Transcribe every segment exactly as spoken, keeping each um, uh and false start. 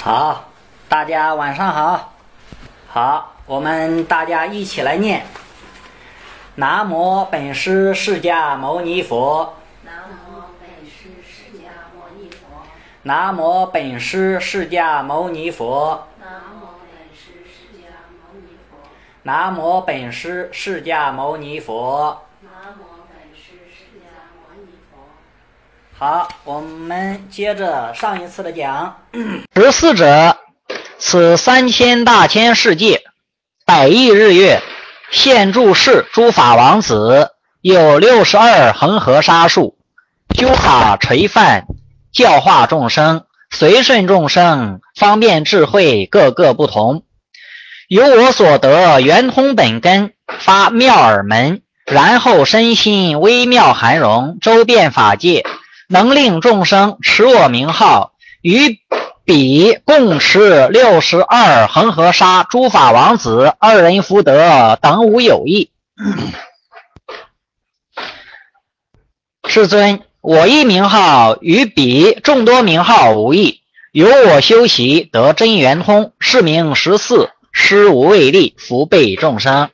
好，大家晚上好。好，我们大家一起来念：南无本师释迦牟尼佛。 南无本师释迦牟尼佛。 南无本师释迦牟尼佛。 南无本师释迦牟尼佛。 南无本师释迦牟尼佛。 南无本师释迦牟尼佛。 好，我们接着上一次的讲。 十四者，此三千大千世界，百亿日月，现住世诸法王子，有六十二恒河沙数，修法垂范，教化众生，随顺众生，方便智慧，各个不同。由我所得圆通本根，发妙耳门，然后身心微妙含容，周遍法界，能令众生持我名号，于彼共持六十二恒河沙诸法王子二人福德等无有异。世尊，我一名号与彼众多名号无异，由我修习得真圆通，是名十四，施无畏力，福备众生。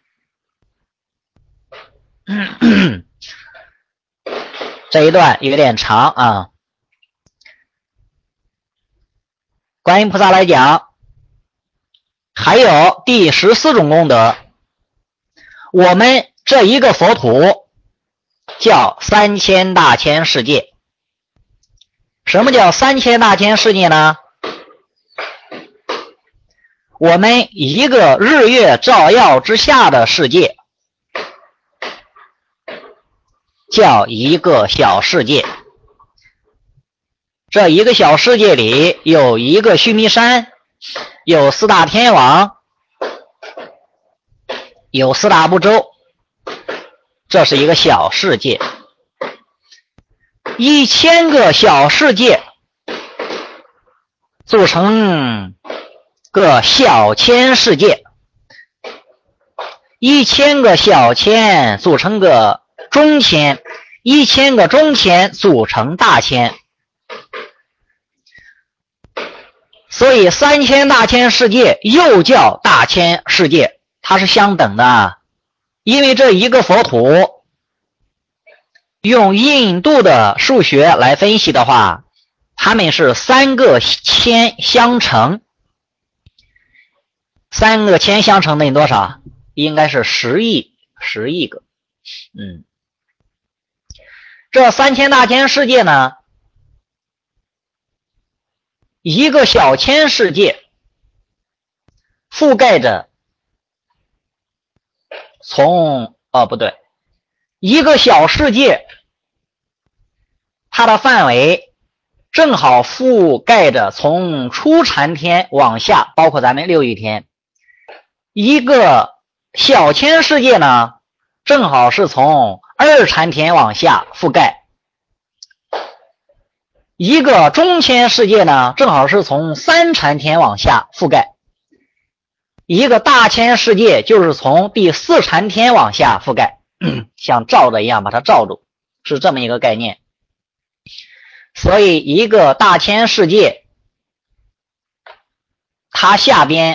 这一段有点长啊。观音菩萨来讲，还有第十四种功德。我们这一个佛土叫三千大千世界。什么叫三千大千世界呢？我们一个日月照耀之下的世界叫一个小世界。这一个小世界里有一个须弥山，有四大天王，有四大部洲，这是一个小世界。一千个小世界组成个小千世界，一千个小千组成个中千，一千个中千组成大千。所以三千大千世界又叫大千世界，它是相等的。因为这一个佛土用印度的数学来分析的话，它们是三个千相乘，三个千相乘等于多少？应该是十亿，十亿个。嗯，这三千大千世界呢，一个小千世界覆盖着从哦不对，一个小世界它的范围正好覆盖着从初禅天往下，包括咱们六欲天。一个小千世界呢，正好是从二禅天往下覆盖。一个中千世界呢，正好是从三禅天往下覆盖。一个大千世界就是从第四禅天往下覆盖，像罩着一样把它罩住，是这么一个概念。所以一个大千世界，它下边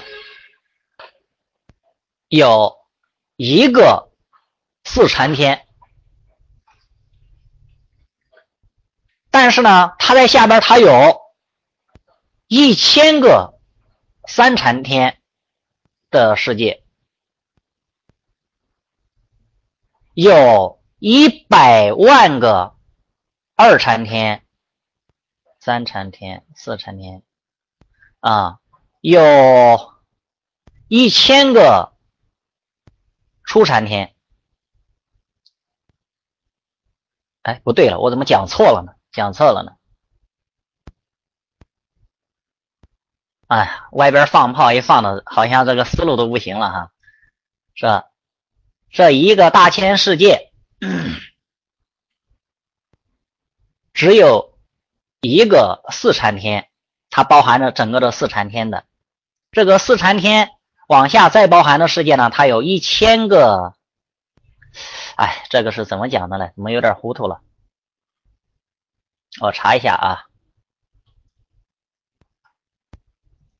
有一个四禅天。但是呢，它在下边它有一千个三禅天的世界，有一百万个二禅天、三禅天、四禅天啊，有一千个初禅天。哎，不对了，我怎么讲错了呢？讲错了呢。哎呀，外边放炮一放的，好像这个思路都不行了哈。是吧？这一个大千世界，只有一个四禅天，它包含着整个的四禅天的。这个四禅天往下再包含的世界呢，它有一千个。哎，这个是怎么讲的呢？怎么有点糊涂了？我查一下啊。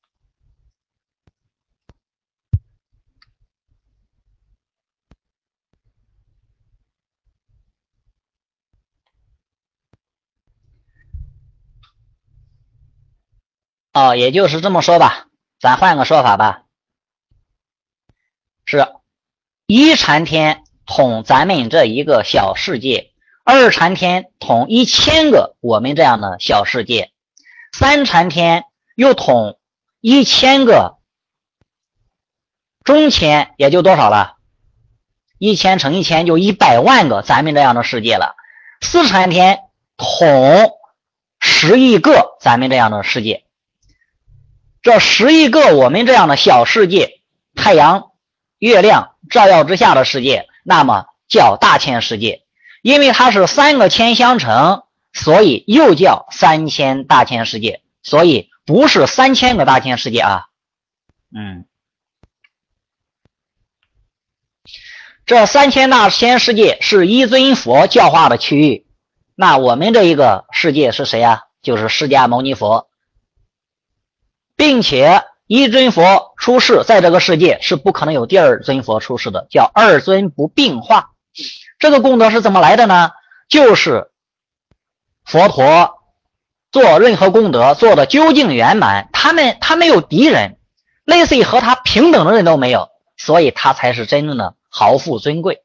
哦，也就是这么说吧，咱换个说法吧，是一禅天统咱们这一个小世界，二禅天统一千个我们这样的小世界，三禅天又统一千个中千，也就多少了？一千乘一千就一百万个咱们这样的世界了。四禅天统十亿个咱们这样的世界，这十亿个我们这样的小世界，太阳、月亮照耀之下的世界，那么叫大千世界。因为它是三个千相乘，所以又叫三千大千世界，所以不是三千个大千世界啊。嗯，这三千大千世界是一尊佛教化的区域，那我们这一个世界是谁啊？就是释迦牟尼佛，并且一尊佛出世，在这个世界是不可能有第二尊佛出世的，叫二尊不并化。这个功德是怎么来的呢？就是佛陀做任何功德做的究竟圆满，他们他没有敌人，类似于和他平等的人都没有，所以他才是真正的豪富尊贵。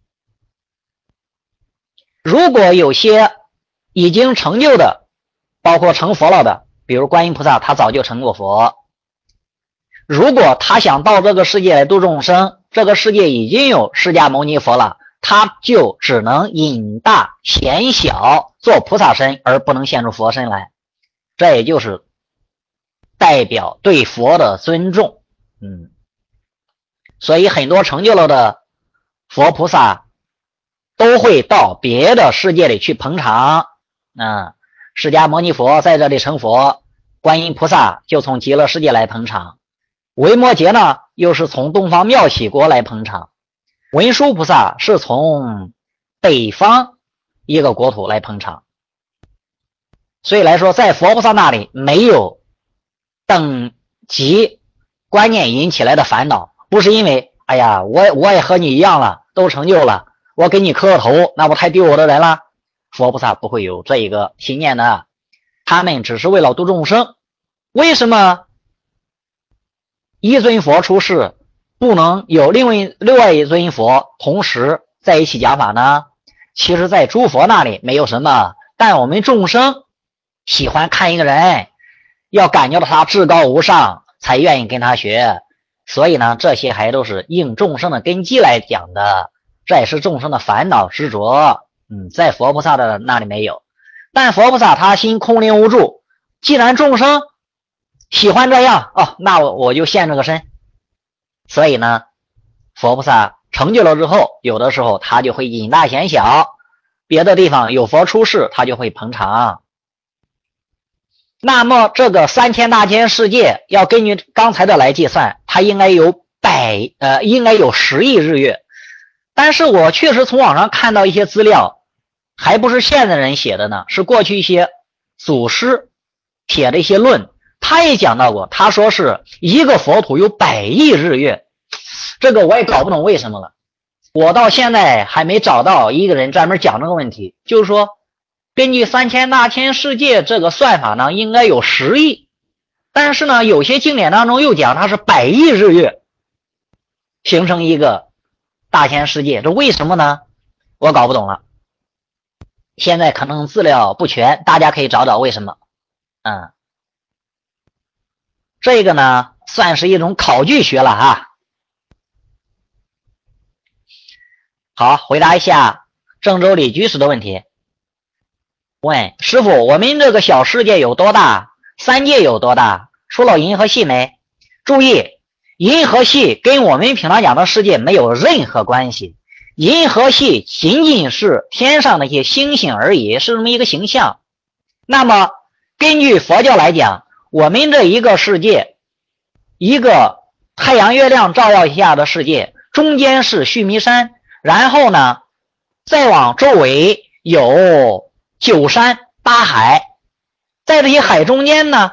如果有些已经成就的，包括成佛了的，比如观音菩萨，他早就成过佛，如果他想到这个世界来度众生，这个世界已经有释迦牟尼佛了，他就只能隐大显小做菩萨身，而不能现出佛身来，这也就是代表对佛的尊重。嗯，所以很多成就了的佛菩萨都会到别的世界里去捧场。嗯，释迦牟尼佛在这里成佛，观音菩萨就从极乐世界来捧场，维摩诘呢又是从东方妙喜国来捧场，文殊菩萨是从北方一个国土来捧场。所以来说，在佛菩萨那里没有等级观念引起来的烦恼，不是因为哎呀我我也和你一样了，都成就了，我给你磕个头，那不太丢我的人了。佛菩萨不会有这一个信念的，他们只是为了度众生。为什么一尊佛出世不能有另外另外一尊佛同时在一起讲法呢？其实在诸佛那里没有什么，但我们众生喜欢看一个人，要感觉到他至高无上才愿意跟他学，所以呢这些还都是应众生的根基来讲的，这也是众生的烦恼执着。嗯，在佛菩萨的那里没有，但佛菩萨他心空灵无住，既然众生喜欢这样哦，那我我就现这个身。所以呢佛菩萨成就了之后，有的时候他就会隐大显小，别的地方有佛出世他就会捧场。那么这个三千大千世界要根据刚才的来计算，它应该有百呃应该有十亿日月，但是我确实从网上看到一些资料，还不是现在人写的呢，是过去一些祖师写的一些论，他也讲到过，他说是一个佛土有百亿日月，这个我也搞不懂为什么了。我到现在还没找到一个人专门讲这个问题，就是说根据三千大千世界这个算法呢，应该有十亿，但是呢有些经典当中又讲它是百亿日月形成一个大千世界，这为什么呢？我搞不懂了。现在可能资料不全，大家可以找找为什么。嗯，这个呢算是一种考据学了哈。好，回答一下郑州李居士的问题。问师父，我们这个小世界有多大？三界有多大？除了银河系没？注意，银河系跟我们平常讲的世界没有任何关系，银河系仅仅是天上的一些星星而已，是这么一个形象。那么根据佛教来讲，我们这一个世界，一个太阳月亮照耀下的世界，中间是须弥山，然后呢再往周围有九山八海，在这些海中间呢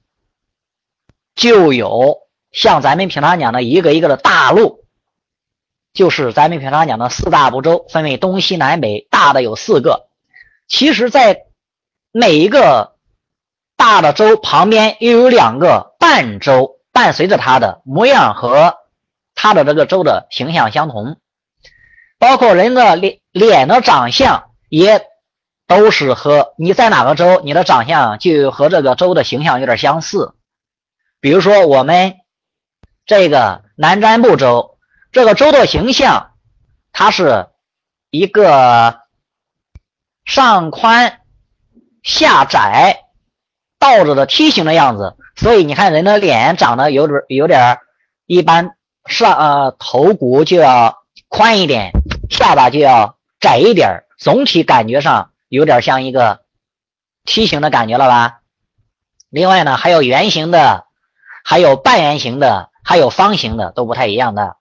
就有像咱们平常讲的一个一个的大陆，就是咱们平常讲的四大部洲，分为东西南北，大的有四个。其实在每一个大的洲旁边又有两个半洲伴随着它的模样和它的这个洲的形象相同，包括人的脸脸的长相也都是和你在哪个州，你的长相就和这个州的形象有点相似。比如说我们这个南瞻部洲，这个州的形象它是一个上宽下窄倒着的梯形的样子，所以你看人的脸长得有点有点一般，上呃头骨就要宽一点，下巴就要窄一点，总体感觉上有点像一个梯形的感觉了吧。另外呢，还有圆形的，还有半圆形的，还有方形的，都不太一样的。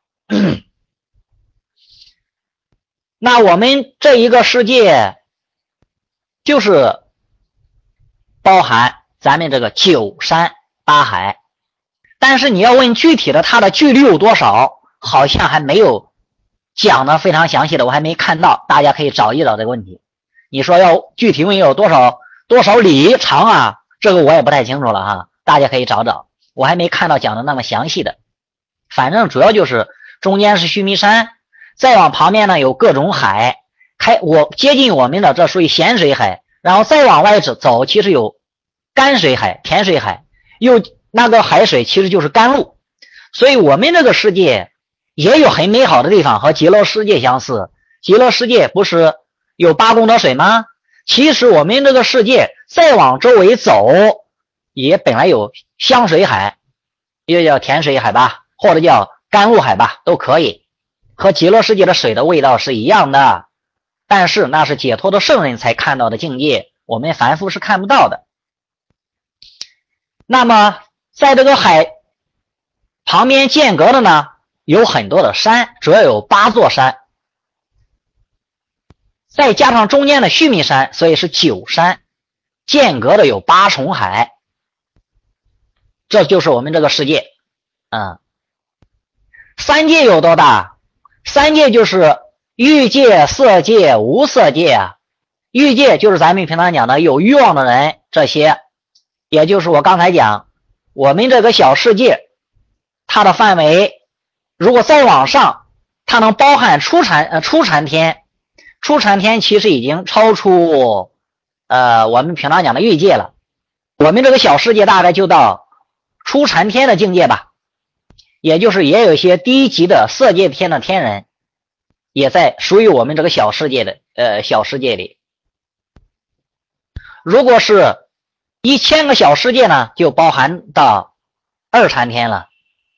那我们这一个世界就是包含咱们这个九山八海，但是你要问具体的它的距离有多少，好像还没有讲的非常详细的，我还没看到，大家可以找一找这个问题。你说要具体问有多少多少里长啊，这个我也不太清楚了哈，大家可以找找，我还没看到讲的那么详细的。反正主要就是中间是须弥山，再往旁边呢有各种海，开我接近我们的这属于咸水海，然后再往外走其实有干水海、甜水海，又那个海水其实就是甘露，所以我们这个世界也有很美好的地方，和极乐世界相似。极乐世界不是有八功德水吗？其实我们这个世界再往周围走也本来有香水海，也叫甜水海吧，或者叫甘露海吧，都可以，和极乐世界的水的味道是一样的，但是那是解脱的圣人才看到的境界，我们凡夫是看不到的。那么在这个海旁边间隔的呢有很多的山，主要有八座山，再加上中间的须弥山，所以是九山，间隔的有八重海，这就是我们这个世界。嗯，三界有多大？三界就是欲界、色界、无色界啊。欲界就是咱们平常讲的有欲望的人，这些也就是我刚才讲我们这个小世界它的范围，如果再往上它能包含初禅呃初禅天，初禅天其实已经超出呃我们平常讲的欲界了，我们这个小世界大概就到初禅天的境界吧，也就是也有一些低级的色界天的天人也在属于我们这个小世界的呃小世界里。如果是一千个小世界呢，就包含到二禅天了，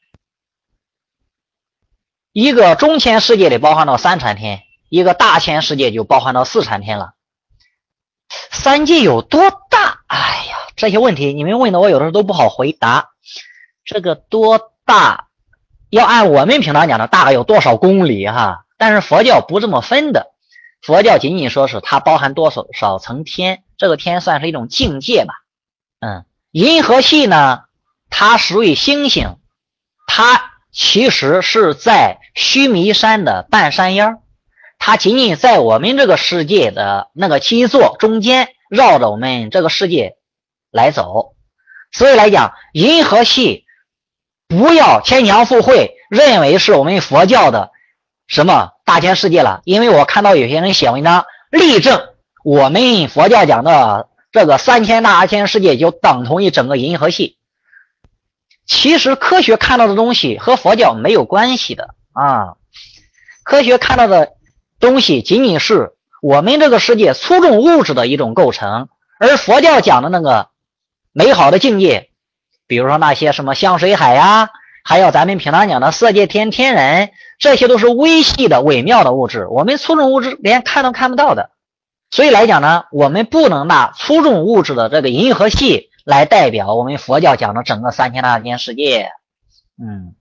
一个中千世界里包含到三禅天，一个大千世界就包含到四禅天了。三界有多大？哎呀，这些问题你们问的我有的时候都不好回答。这个多大要按我们平常讲的大概有多少公里哈，但是佛教不这么分的，佛教仅仅说是它包含多少少层天，这个天算是一种境界吧。嗯，银河系呢它属于星星，它其实是在须弥山的半山腰，它仅仅在我们这个世界的那个基座中间绕着我们这个世界来走，所以来讲银河系不要牵强附会认为是我们佛教的什么大千世界了，因为我看到有些人写文章力证我们佛教讲的这个三千大千世界就等同于整个银河系，其实科学看到的东西和佛教没有关系的啊，科学看到的东西仅仅是我们这个世界粗重物质的一种构成，而佛教讲的那个美好的境界，比如说那些什么香水海呀，还有咱们平常讲的色界天天人，这些都是微细的微妙的物质，我们粗重物质连看都看不到的。所以来讲呢，我们不能拿粗重物质的这个银河系来代表我们佛教讲的整个三千大千世界。嗯，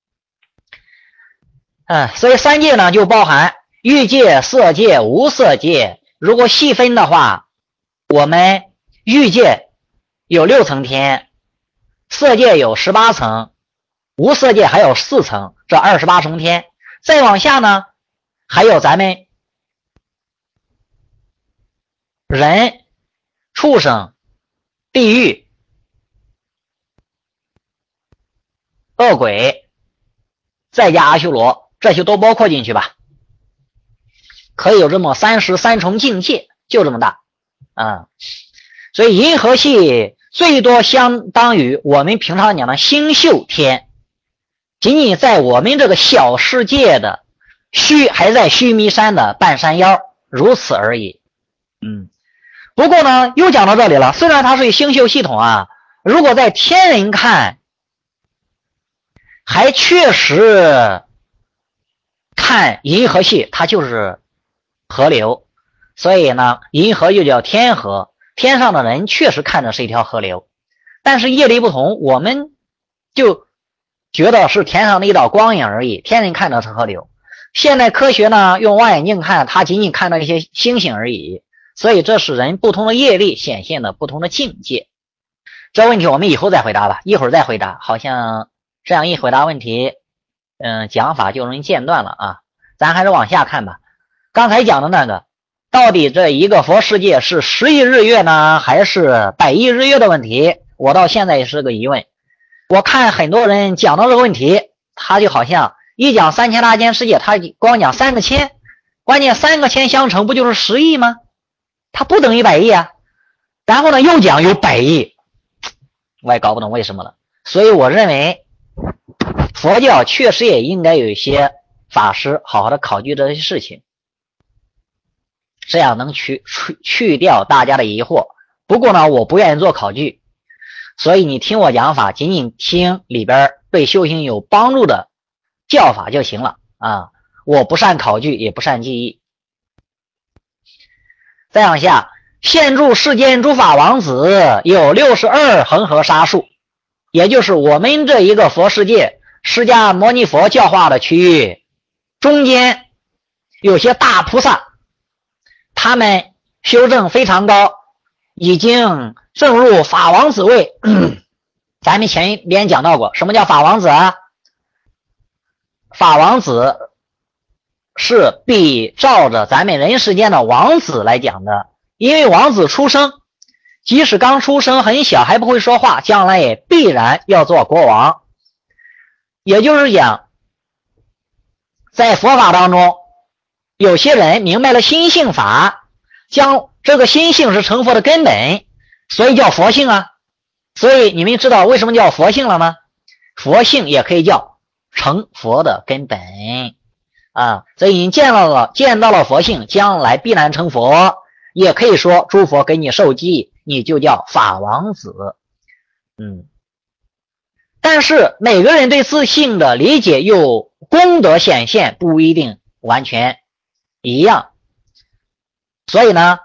嗯，所以三界呢就包含欲界、色界、无色界。如果细分的话，我们欲界有六层天，色界有十八层，无色界还有四层，这二十八重天。再往下呢，还有咱们人、畜生、地狱、 恶鬼，再加阿修罗，这些都包括进去吧，可以有这么三十三重境界，就这么大啊、嗯。所以银河系最多相当于我们平常讲的星宿天，仅仅在我们这个小世界的须还在须弥山的半山腰，如此而已。嗯，不过呢，又讲到这里了。虽然它是星宿系统啊，如果在天人看，还确实看银河系，它就是河流，所以呢，银河又叫天河。天上的人确实看着是一条河流，但是业力不同，我们就觉得是天上的一道光影而已，天人看着是河流。现代科学呢，用望远镜看，它仅仅看到一些星星而已。所以这是人不同的业力显现的不同的境界。这问题我们以后再回答吧，一会儿再回答。好像这样一回答问题，嗯，讲法就容易间断了啊。咱还是往下看吧。刚才讲的那个，到底这一个佛世界是十亿日月呢，还是百亿日月的问题，我到现在也是个疑问。我看很多人讲到这个问题，他就好像一讲三千大千世界，他光讲三个千，关键三个千相乘不就是十亿吗？它不等于百亿啊。然后呢，又讲有百亿，我也搞不懂为什么了。所以我认为佛教确实也应该有一些法师好好的考据这些事情，这样能去去去掉大家的疑惑。不过呢，我不愿意做考据，所以你听我讲法，仅仅听里边对修行有帮助的教法就行了啊。我不善考据，也不善记忆。再往下，现住世间诸法王子有六十二恒河沙数，也就是我们这一个佛世界释迦牟尼佛教化的区域中间有些大菩萨，他们修正非常高，已经证入法王子位。咱们前边讲到过，什么叫法王子啊？法王子是比照着咱们人世间的王子来讲的，因为王子出生，即使刚出生很小还不会说话，将来也必然要做国王。也就是讲，在佛法当中，有些人明白了心性法，将这个心性是成佛的根本，所以叫佛性啊。所以你们知道为什么叫佛性了吗？佛性也可以叫成佛的根本啊，所以你见到了见到了佛性，将来必然成佛，也可以说诸佛给你受记，你就叫法王子。嗯，但是每个人对自性的理解又功德显现不一定完全一样，所以呢，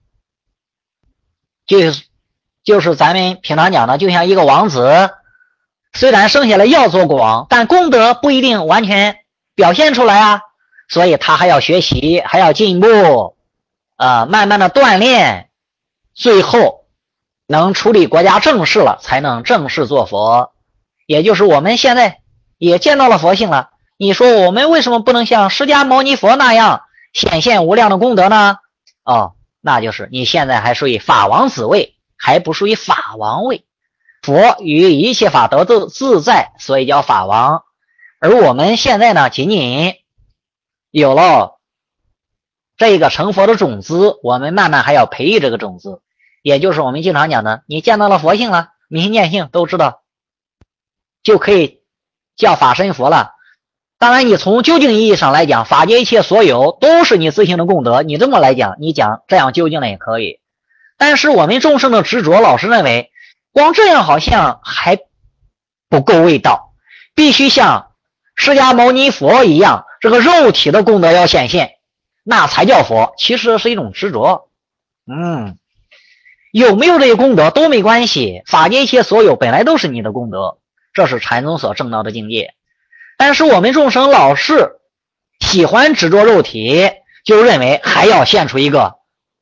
就是就是咱们平常讲的，就像一个王子，虽然生下来要做国王，但功德不一定完全表现出来啊，所以他还要学习，还要进步，呃，慢慢的锻炼，最后能处理国家政事了，才能正式做佛。也就是我们现在也见到了佛性了，你说我们为什么不能像释迦牟尼佛那样显现无量的功德呢？哦，那就是你现在还属于法王子位，还不属于法王位。佛与一切法得自自在，所以叫法王。而我们现在呢，仅仅有了这个成佛的种子，我们慢慢还要培育这个种子，也就是我们经常讲的，你见到了佛性了，明心见性都知道，就可以叫法身佛了。当然你从究竟意义上来讲，法界一切所有都是你自性的功德，你这么来讲，你讲这样究竟的也可以。但是我们众生的执着，老是认为光这样好像还不够味道，必须像释迦牟尼佛一样，这个肉体的功德要显现，那才叫佛。其实是一种执着。嗯，有没有这些功德都没关系，法界一切所有本来都是你的功德，这是禅宗所证到的境界。但是我们众生老是喜欢执着肉体，就认为还要现出一个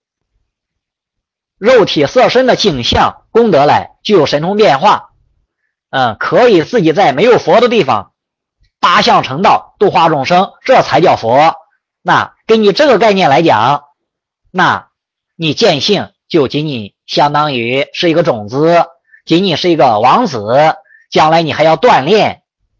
肉体色身的景象功德来，具有神通变化，嗯，可以自己在没有佛的地方八相成道，度化众生，这才叫佛。那根据这个概念来讲，那你见性就仅仅相当于是一个种子，仅仅是一个王子，将来你还要锻炼，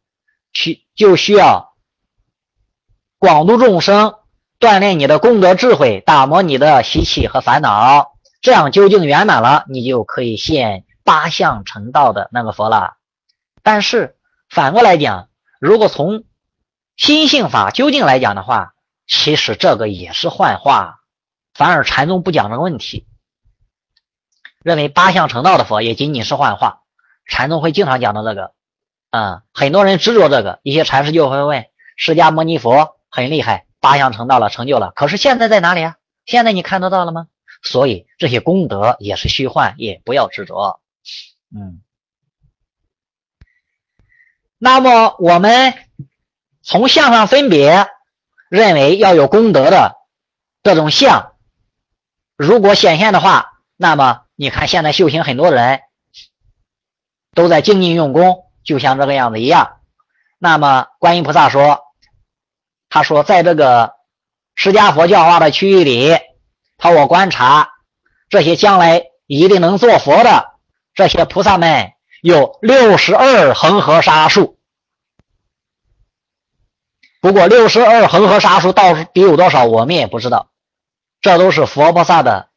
需就需要广度众生，锻炼你的功德智慧，打磨你的习气和烦恼，这样究竟圆满了，你就可以现八相成道的那个佛了。但是反过来讲，如果从心性法究竟来讲的话，其实这个也是幻化，反而禅宗不讲这个问题，认为八相成道的佛也仅仅是幻化。禅宗会经常讲到这个啊、嗯，很多人执着这个，一些禅师就会问，释迦牟尼佛很厉害，八相成道了，成就了，可是现在在哪里啊？现在你看得到了吗？所以这些功德也是虚幻，也不要执着。嗯，那么我们从相上分别认为要有功德的这种相，如果显现的话，那么你看现在修行很多人都在精进用功，就像这个样子一样。那么观音菩萨说，他说在这个释迦佛教化的区域里，他我观察这些将来一定能做佛的这些菩萨们有六十二恒河沙数。不过六十二恒河沙数到底有多少我们也不知道，这都是佛菩萨的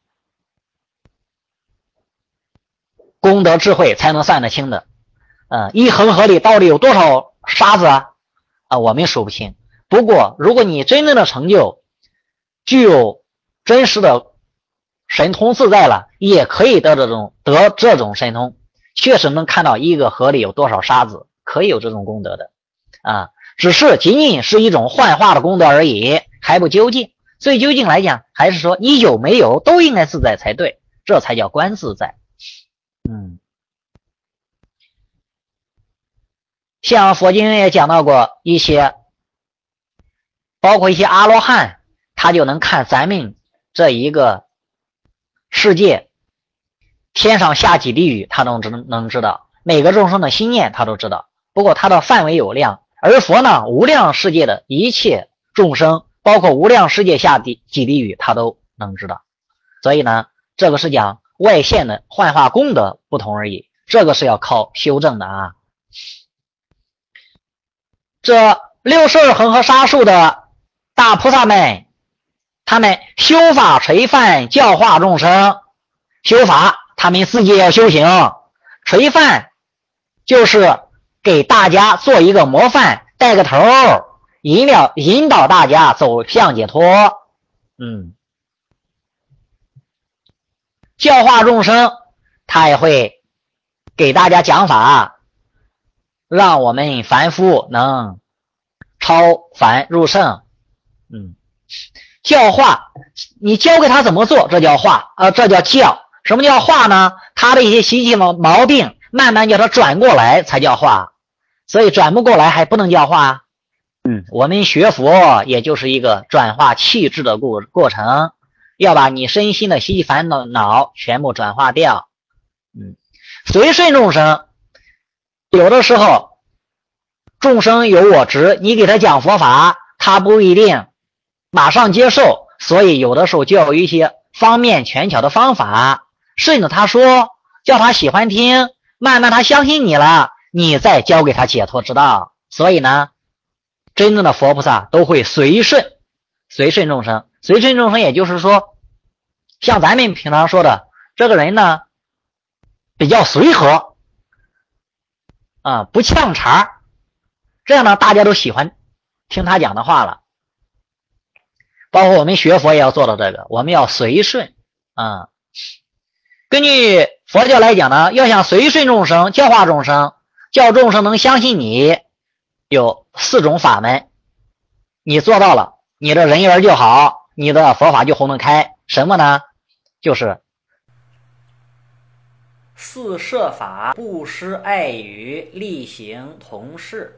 功德智慧才能算得清的。嗯，一恒河里到底有多少沙子啊？啊，我们数不清。不过如果你真正的成就具有真实的神通自在了，也可以得这种得这种神通，确实能看到一个河里有多少沙子，可以有这种功德的啊，只是仅仅是一种幻化的功德而已，还不究竟。最究竟来讲，还是说你有没有都应该自在才对，这才叫观自在。嗯，像佛经也讲到过一些，包括一些阿罗汉，他就能看咱们这一个世界，天上下几地狱他都能能知道，每个众生的心念他都知道。不过他的范围有量，而佛呢，无量世界的一切众生，包括无量世界下地几地狱他都能知道。所以呢，这个是讲外现的幻化功德不同而已，这个是要靠修正的啊。这六十二恒河沙数的大菩萨们，他们修法垂范教化众生，修法他们自己要修行，垂范就是给大家做一个模范，带个头，引导引导大家走向解脱。嗯，教化众生，他也会给大家讲法，让我们凡夫能超凡入圣。嗯，教化，你教给他怎么做，这叫化，呃，这叫教。什么叫化呢？他的一些习气毛毛病，慢慢叫他转过来才叫化。所以转不过来还不能叫化。嗯，我们学佛也就是一个转化气质的过过程，要把你身心的习气烦恼全部转化掉。嗯，随顺众生，有的时候众生有我执，你给他讲佛法，他不一定马上接受，所以有的时候就要有一些方面权巧的方法，顺着他说，叫他喜欢听，慢慢他相信你了，你再教给他解脱之道。所以呢，真正的佛菩萨都会随顺，随顺众生。随顺众生也就是说，像咱们平常说的，这个人呢比较随和啊，不呛茬，这样呢大家都喜欢听他讲的话了。包括我们学佛也要做到这个，我们要随顺啊。根据佛教来讲呢，要想随顺众生，教化众生，叫众生能相信你，有四种法门，你做到了，你的人缘就好，你的佛法就红得开。什么呢？就是四摄法，布施、爱语、力行、同事。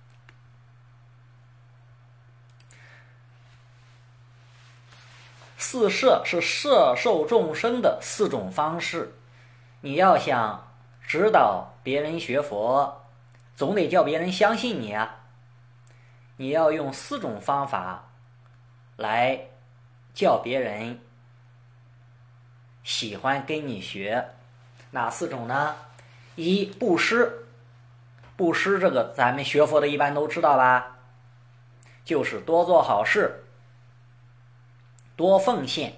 四摄是摄受众生的四种方式。你要想指导别人学佛，总得叫别人相信你啊。你要用四种方法来叫别人喜欢跟你学。哪四种呢？一、布施。 布施这个咱们学佛的一般都知道吧，就是多做好事，多奉献，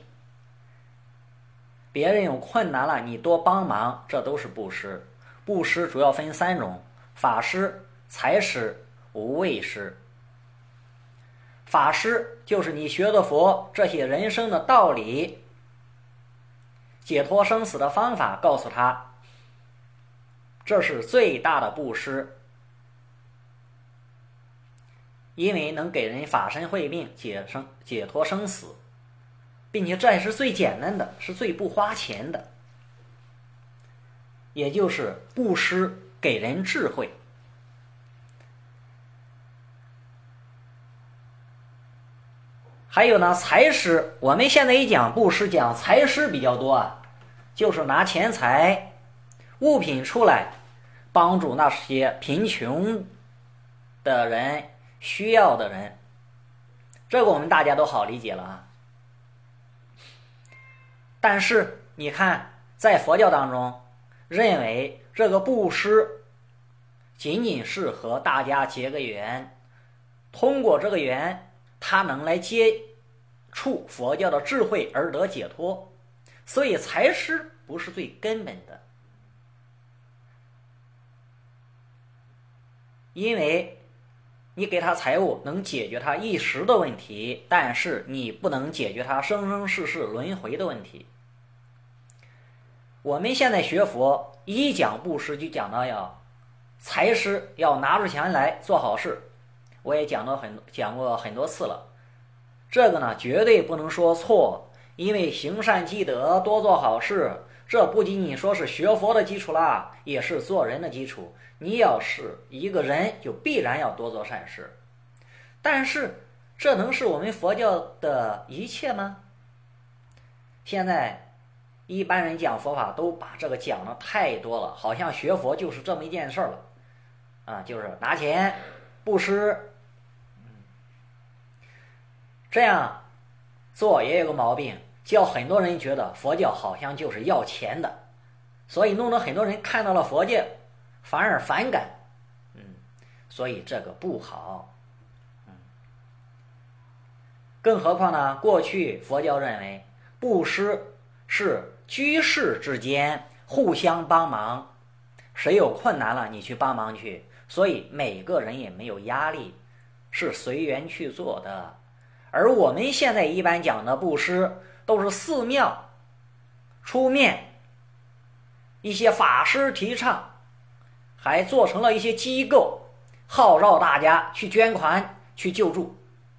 别人有困难了你多帮忙，这都是布施。布施主要分三种：法施、财施、无畏施。法施就是你学的佛这些人生的道理，解脱生死的方法告诉他，这是最大的布施，因为能给人法身慧命，解生解脱生死，并且这也是最简单的，是最不花钱的，也就是布施给人智慧。还有呢，财施，我们现在一讲布施，讲财施比较多啊，就是拿钱财、物品出来，帮助那些贫穷的人、需要的人，这个我们大家都好理解了啊。但是你看，在佛教当中，认为这个布施仅仅是和大家结个缘，通过这个缘，他能来接触佛教的智慧而得解脱，所以财施不是最根本的。因为你给他财物能解决他一时的问题，但是你不能解决他生生世世轮回的问题。我们现在学佛，一讲布施就讲到要财施，要拿出钱来做好事。我也讲到很讲过很多次了，这个呢绝对不能说错，因为行善积德，多做好事，这不仅仅说是学佛的基础啦，也是做人的基础。你要是一个人，就必然要多做善事。但是这能是我们佛教的一切吗？现在一般人讲佛法都把这个讲的太多了，好像学佛就是这么一件事了啊，就是拿钱布施。这样做也有个毛病，叫很多人觉得佛教好像就是要钱的，所以弄得很多人看到了佛教反而反感，嗯，所以这个不好，嗯，更何况呢？过去佛教认为布施是居士之间互相帮忙，谁有困难了你去帮忙去，所以每个人也没有压力，是随缘去做的。而我们现在一般讲的布施都是寺庙出面，一些法师提倡，还做成了一些机构，号召大家去捐款去救助。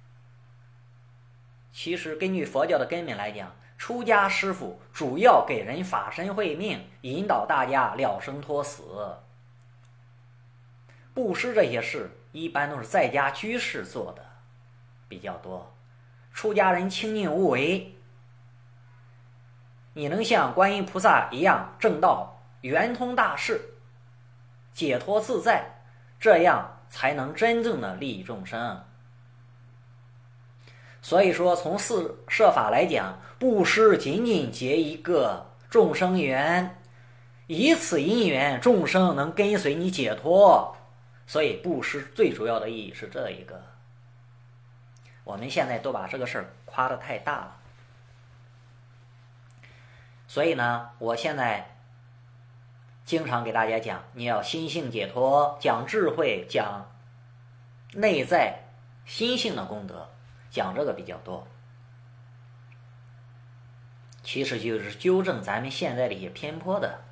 其实根据佛教的根本来讲，出家师父主要给人法身慧命，引导大家了生脱死。布施这些事一般都是在家居士做的比较多，出家人清净无为，你能像观音菩萨一样证道圆通大事，解脱自在，这样才能真正的利益众生。所以说从四摄法来讲，布施仅仅结一个众生缘，以此因缘众生能跟随你解脱，所以布施最主要的意义是这一个。我们现在都把这个事儿夸得太大了，所以呢，我现在经常给大家讲，你要心性解脱，讲智慧，讲内在心性的功德，讲这个比较多。其实就是纠正咱们现在的一些偏颇的。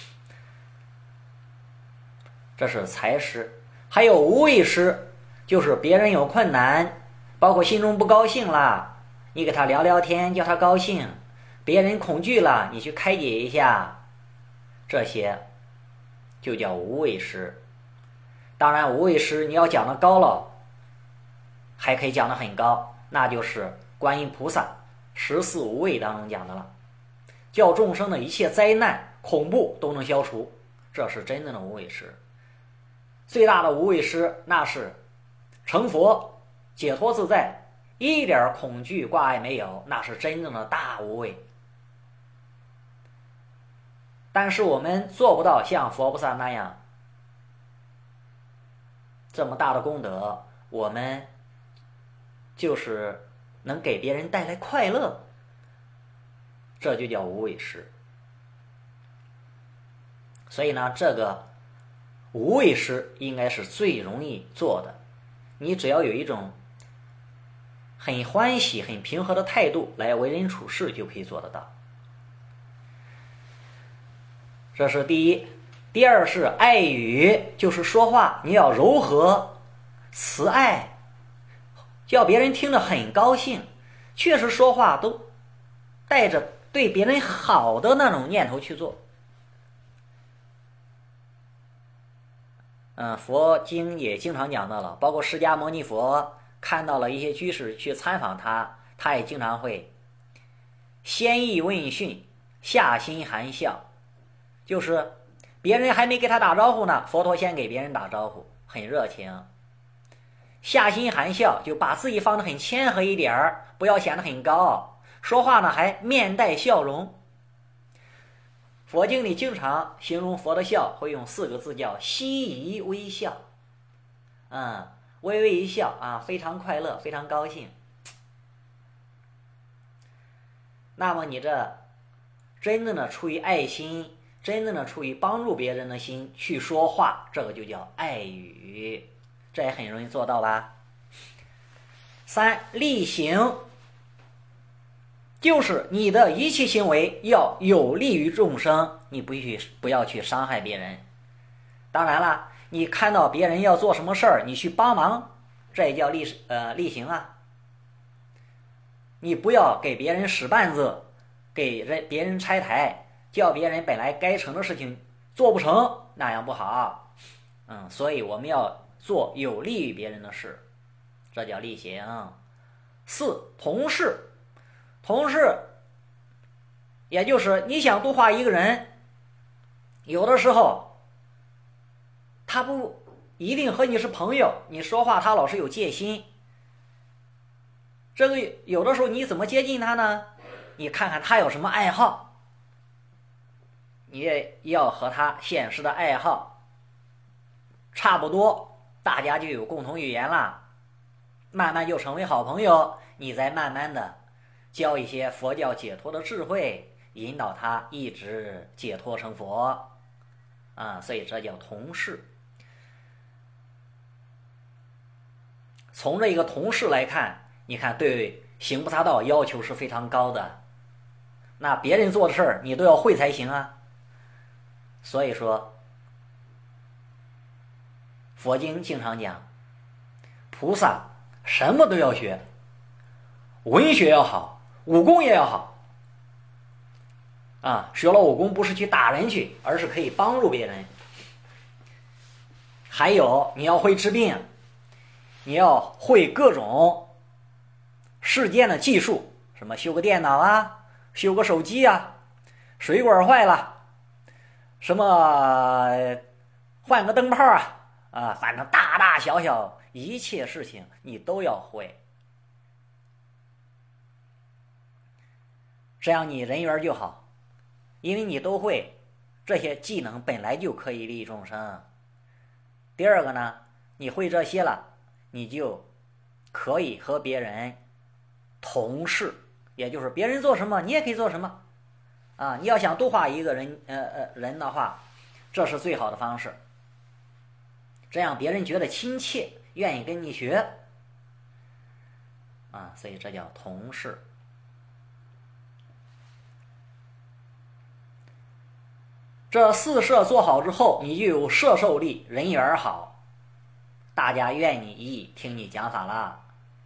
这是财施。还有无畏施，就是别人有困难，包括心中不高兴啦，你给他聊聊天，叫他高兴；别人恐惧了，你去开解一下，这些就叫无畏施。当然无畏施你要讲的高了，还可以讲的很高，那就是观音菩萨十四无畏当中讲的了，叫众生的一切灾难恐怖都能消除，这是真正的无畏施。最大的无畏施那是成佛解脱自在，一点恐惧挂碍没有，那是真正的大无畏。但是我们做不到像佛菩萨那样这么大的功德，我们就是能给别人带来快乐，这就叫无畏施。所以呢，这个无畏施应该是最容易做的。你只要有一种很欢喜、很平和的态度来为人处事，就可以做得到。这是第一。第二是爱语，就是说话你要柔和、慈爱，叫别人听着很高兴，确实说话都带着对别人好的那种念头去做。嗯，佛经也经常讲到了，包括释迦牟尼佛看到了一些居士去参访他，他也经常会先意问讯，下心含笑，就是别人还没给他打招呼呢，佛陀先给别人打招呼，很热情。下心含笑，就把自己放得很谦和一点儿，不要显得很高傲，说话呢还面带笑容。佛经里经常形容佛的笑，会用四个字叫希夷微笑。嗯，微微一笑啊，非常快乐，非常高兴。那么你这真正的出于爱心，真正的出于帮助别人的心去说话，这个就叫爱语，这也很容易做到吧。三，力行，就是你的一切行为要有利于众生，你不去不要去伤害别人。当然了，你看到别人要做什么事儿，你去帮忙，这也叫力呃力行啊。你不要给别人使绊子，给人别人拆台，叫别人本来该成的事情做不成，那样不好。嗯，所以我们要做有利于别人的事，这叫力行。四，同事，同事也就是你想度化一个人，有的时候他不一定和你是朋友，你说话他老是有戒心，这个有的时候你怎么接近他呢？你看看他有什么爱好，你也要和他现实的爱好差不多，大家就有共同语言了，慢慢就成为好朋友，你再慢慢的教一些佛教解脱的智慧，引导他一直解脱成佛啊，所以这叫同事。从这一个同事来看，你看对行菩萨道要求是非常高的，那别人做的事儿你都要会才行啊。所以说佛经经常讲，菩萨什么都要学，文学要好，武功也要好啊。学了武功不是去打人去，而是可以帮助别人。还有你要会治病，你要会各种世间的技术，什么修个电脑啊，修个手机啊，水管坏了，什么换个灯泡啊啊，反正大大小小一切事情你都要会，这样你人缘就好，因为你都会，这些技能本来就可以利益众生。第二个呢，你会这些了，你就可以和别人同事，也就是别人做什么你也可以做什么啊。你要想度化一个人呃呃人的话，这是最好的方式，这样别人觉得亲切，愿意跟你学啊，所以这叫同事。这四摄做好之后，你就有摄受力，人缘好，大家愿你意听你讲法了。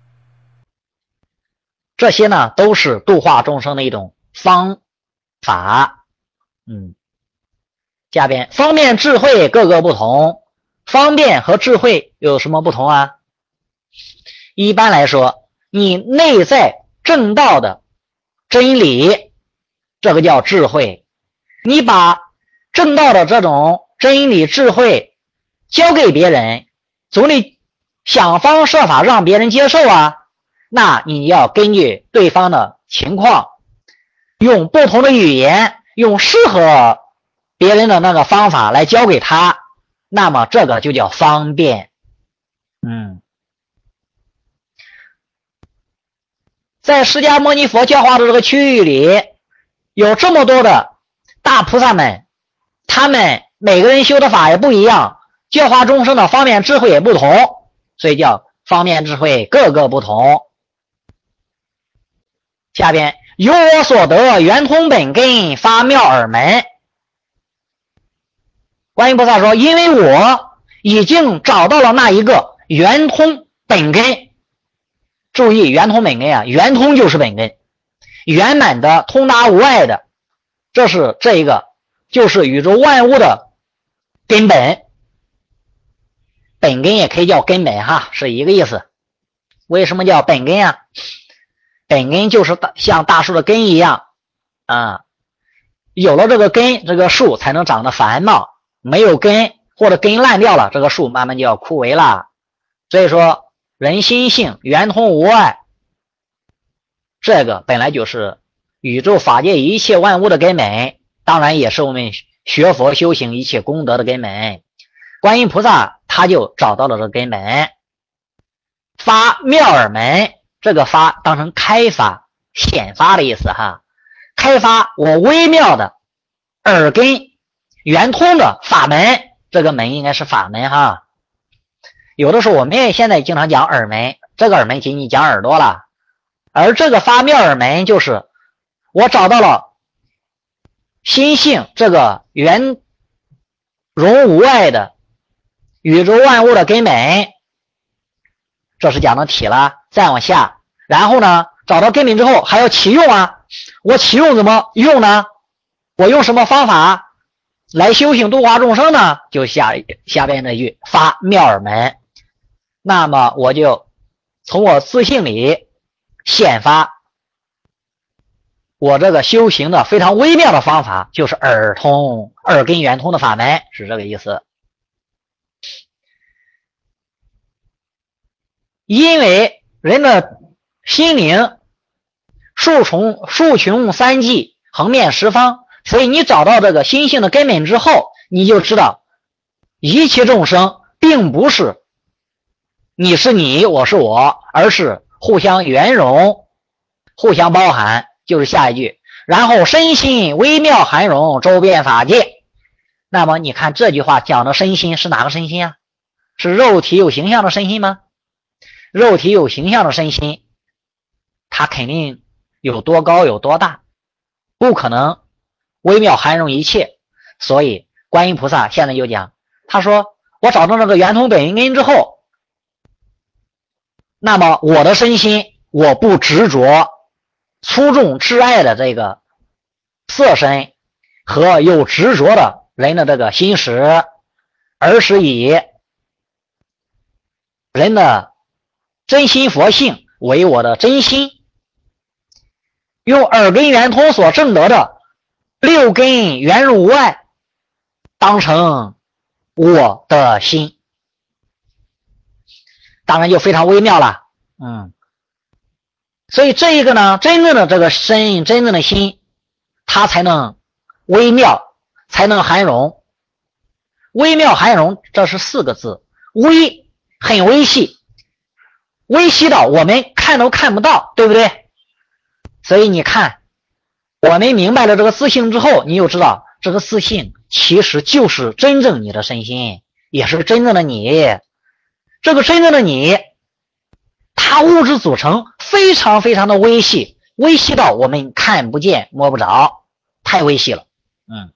这些呢都是度化众生的一种方法。嗯，下边方便智慧各个不同，方便和智慧有什么不同啊？一般来说，你内在正道的真理，这个叫智慧，你把正道的这种真理智慧交给别人，总得想方设法让别人接受啊。那你要根据对方的情况，用不同的语言，用适合别人的那个方法来教给他，那么这个就叫方便嗯，在释迦牟尼佛教化的这个区域里，有这么多的大菩萨们，他们每个人修的法也不一样，教化众生的方面智慧也不同，所以叫方面智慧各个不同。下边由我所得，圆通本根，发妙耳门。观音菩萨说，因为我已经找到了那一个圆通本根。注意，圆通本根啊，圆通就是本根，圆满的，通达无碍的，这是这一个就是宇宙万物的根本。本根也可以叫根本哈，是一个意思。为什么叫本根啊？本根就是大像大树的根一样啊，有了这个根，这个树才能长得繁茂，没有根或者根烂掉了，这个树慢慢就要枯萎了。所以说人心性圆通无碍，这个本来就是宇宙法界一切万物的根本，当然也是我们学佛修行一切功德的根本。观音菩萨他就找到了这个根本，发妙耳门，这个发当成开发显发的意思哈，开发我微妙的耳根圆通的法门，这个门应该是法门哈。有的时候我们也现在经常讲耳门，这个耳门仅仅讲耳朵了，而这个发妙耳门就是我找到了心性这个圆融无碍的宇宙万物的根本，这是讲的体了。再往下，然后呢找到根本之后还要启用啊，我启用怎么用呢？我用什么方法来修行度化众生呢？就下下边那句发妙耳门。那么我就从我自性里显发我这个修行的非常微妙的方法，就是耳通耳根圆通的法门，是这个意思。因为人的心灵数重数穷三际，横遍十方，所以你找到这个心性的根本之后，你就知道一切众生并不是你是你我是我，而是互相圆融互相包含，就是下一句，然后身心微妙含容周遍法界。那么你看这句话讲的身心是哪个身心啊？是肉体有形象的身心吗？肉体有形象的身心它肯定有多高有多大，不可能微妙含容一切。所以观音菩萨现在就讲，他说我找到这个圆通本根之后，那么我的身心我不执着粗重挚爱的这个色身和有执着的人的这个心识，而是以人的真心佛性为我的真心，用耳根圆通所证得的六根圆入无碍当成我的心，当然就非常微妙了。嗯，所以这一个呢，真正的这个身真正的心它才能微妙，才能含容。微妙含容这是四个字，微很微细，微细到我们看都看不到，对不对？所以你看我们明白了这个自性之后，你就知道这个自性其实就是真正你的身心，也是真正的你。这个真正的你它物质组成非常非常的微细，微细到我们看不见摸不着，太微细了。嗯，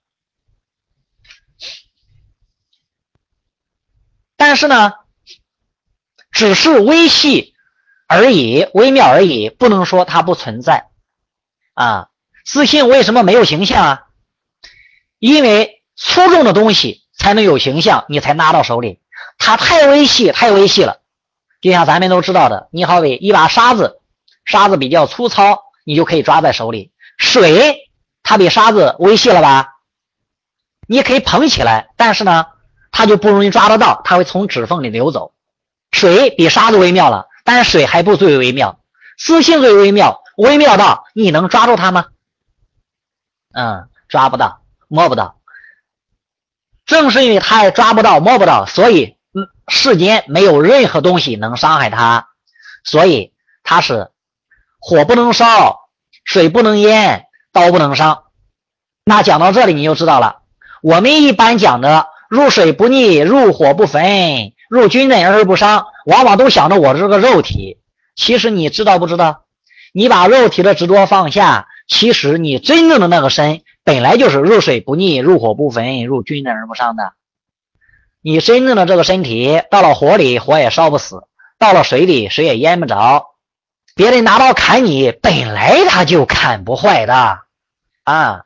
但是呢只是微细而已，微妙而已，不能说它不存在啊。自性为什么没有形象啊？因为粗重的东西才能有形象，你才拿到手里，它太微细太微细了。就像咱们都知道的，你好比一把沙子，沙子比较粗糙，你就可以抓在手里。水它比沙子微细了吧，你可以捧起来，但是呢它就不容易抓得到，它会从指缝里流走。水比沙子微妙了，但是水还不最微妙，自性最微妙，微妙到你能抓住它吗？嗯，抓不到摸不到。正是因为它也抓不到摸不到，所以嗯， 世间没有任何东西能伤害他，所以他是火不能烧，水不能淹，刀不能伤。那讲到这里你就知道了，我们一般讲的入水不溺，入火不焚，入军阵而不伤，往往都想着我这个肉体。其实你知道不知道，你把肉体的执着放下，其实你真正的那个身本来就是入水不溺，入火不焚，入军阵而不伤的。你真正的这个身体到了火里火也烧不死，到了水里水也淹不着，别人拿刀砍你本来他就砍不坏的啊。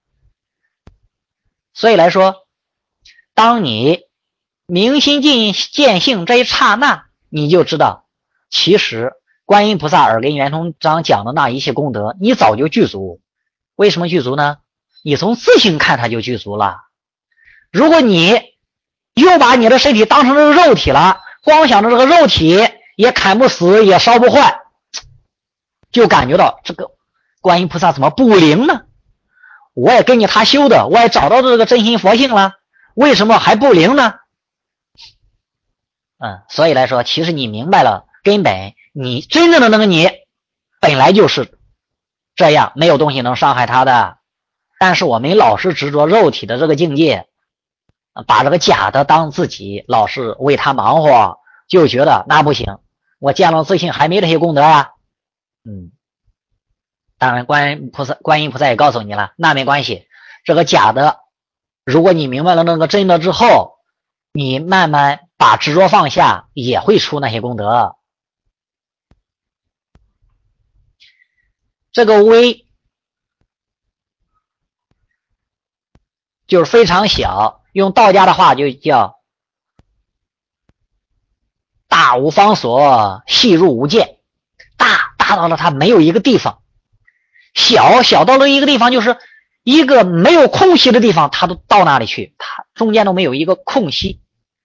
所以来说，当你明心见性这一刹那，你就知道其实观音菩萨耳根圆通章讲的那一切功德你早就具足。为什么具足呢？你从自性看它就具足了。如果你又把你的身体当成这个肉体了，光想着这个肉体也砍不死也烧不坏，就感觉到这个观音菩萨怎么不灵呢？我也跟着他修的，我也找到这个真心佛性了，为什么还不灵呢？嗯，所以来说，其实你明白了，根本你真正的那个你本来就是这样，没有东西能伤害他的。但是我们老是执着肉体的这个境界，把这个假的当自己，老是为他忙活，就觉得那不行，我见了自信还没这些功德啊。嗯，当然观音菩萨观音菩萨也告诉你了，那没关系，这个假的如果你明白了那个真的之后，你慢慢把执着放下，也会出那些功德。这个微就是非常小，用道家的话就叫大无方所，细入无间。大大到了它没有一个地方，小小到了一个地方，就是一个没有空隙的地方，它都到那里去，它中间都没有一个空隙。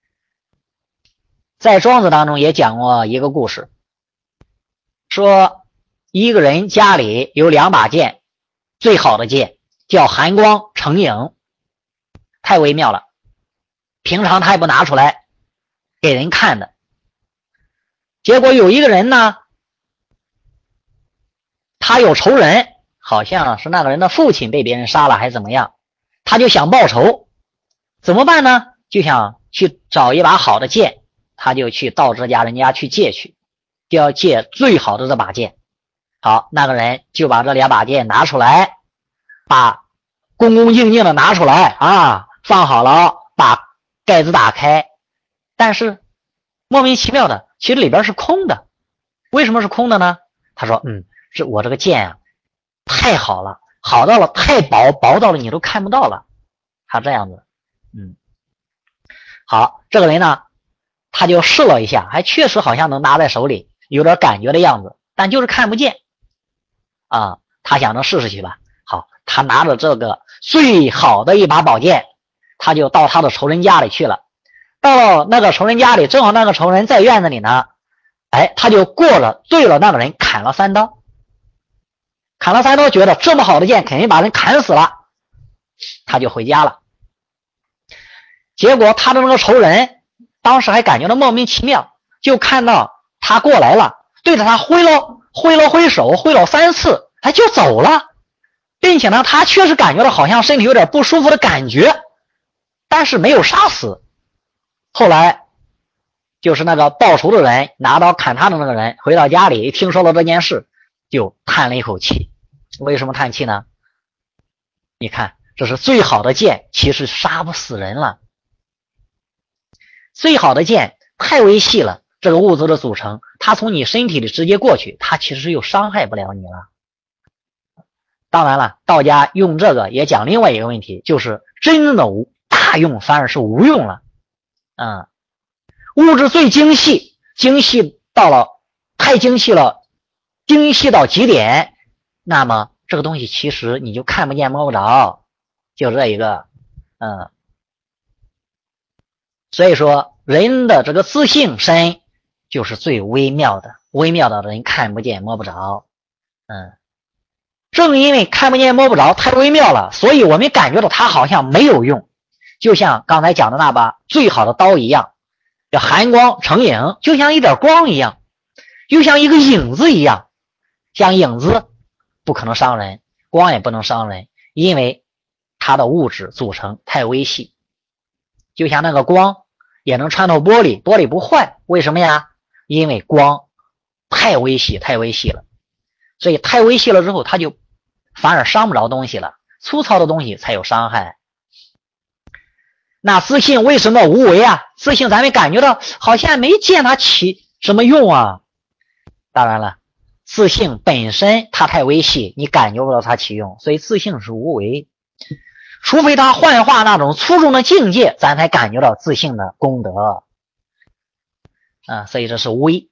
在庄子当中也讲过一个故事，说一个人家里有两把剑，最好的剑叫寒光成影，太微妙了，平常他也不拿出来给人看的。结果有一个人呢，他有仇人，好像是那个人的父亲被别人杀了还是怎么样，他就想报仇，怎么办呢？就想去找一把好的剑，他就去到这家人家去借去，就要借最好的这把剑。好，那个人就把这两把剑拿出来，把恭恭敬敬的拿出来啊，放好了，把盖子打开，但是莫名其妙的，其实里边是空的。为什么是空的呢？他说嗯，是我这个剑啊太好了，好到了太薄，薄到了你都看不到了，他这样子。嗯，好，这个人呢他就试了一下，还确实好像能拿在手里，有点感觉的样子，但就是看不见啊。他想着试试去吧。好，他拿着这个最好的一把宝剑，他就到他的仇人家里去了。到那个仇人家里，正好那个仇人在院子里呢，哎，他就过了对了那个人砍了三刀，砍了三刀，觉得这么好的剑肯定把人砍死了，他就回家了。结果他的那个仇人当时还感觉到莫名其妙，就看到他过来了，对着他挥了挥了挥手，挥了三次，他就走了，并且呢他确实感觉到好像身体有点不舒服的感觉，但是没有杀死。后来就是那个报仇的人拿刀砍他的那个人回到家里，听说了这件事就叹了一口气。为什么叹气呢？你看这是最好的剑，其实杀不死人了。最好的剑太微细了，这个物质的组成它从你身体里直接过去，它其实又伤害不了你了。当然了，道家用这个也讲另外一个问题，就是真正的无大用反而是无用了。嗯，物质最精细，精细到了太精细了，精细到极点，那么这个东西其实你就看不见摸不着，就这一个。嗯，所以说人的这个自性身就是最微妙的，微妙的人看不见摸不着。嗯，正因为看不见摸不着太微妙了，所以我们感觉到它好像没有用，就像刚才讲的那把最好的刀一样， 叫含光成影，就像一点光一样，就像一个影子一样。像影子不可能伤人，光也不能伤人，因为它的物质组成太微细。就像那个光也能穿透玻璃，玻璃不坏，为什么呀？因为光太微细，太微细了，所以太微细了之后，它就反而伤不着东西了，粗糙的东西才有伤害。那自性为什么无为啊？自性咱们感觉到好像没见它起什么用啊。当然了，自性本身它太微细，你感觉不到它起用，所以自性是无为。除非它幻化那种粗重的境界，咱才感觉到自性的功德啊。所以这是微。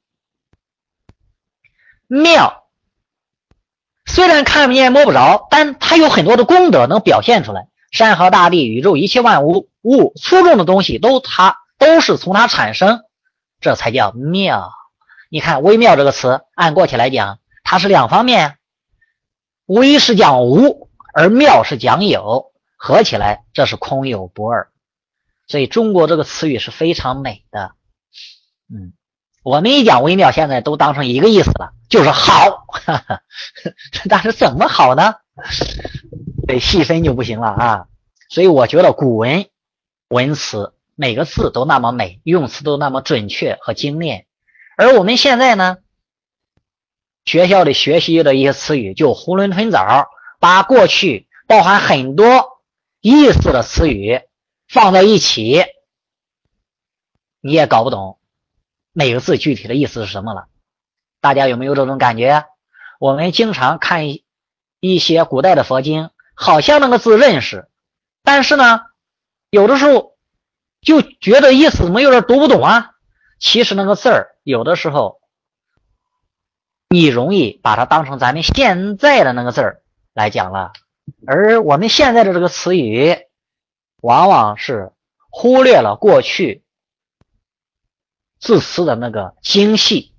妙虽然看不见摸不着，但它有很多的功德能表现出来。山河大地宇宙一切万物物粗重的东西都它都是从它产生，这才叫妙。你看微妙这个词按过去来讲，它是两方面，微是讲无，而妙是讲有，合起来这是空有不二。所以中国这个词语是非常美的。嗯，我们一讲微妙现在都当成一个意思了，就是好。哈哈，但是怎么好呢？得细分就不行了啊。所以我觉得古文文词每个字都那么美，用词都那么准确和精炼。而我们现在呢，学校里学习的一些词语就囫囵吞枣，把过去包含很多意思的词语放在一起，你也搞不懂每个字具体的意思是什么了。大家有没有这种感觉？我们经常看一些古代的佛经，好像那个字认识，但是呢有的时候就觉得意思怎么有点读不懂啊。其实那个字儿有的时候你容易把它当成咱们现在的那个字儿来讲了，而我们现在的这个词语往往是忽略了过去字词的那个精细，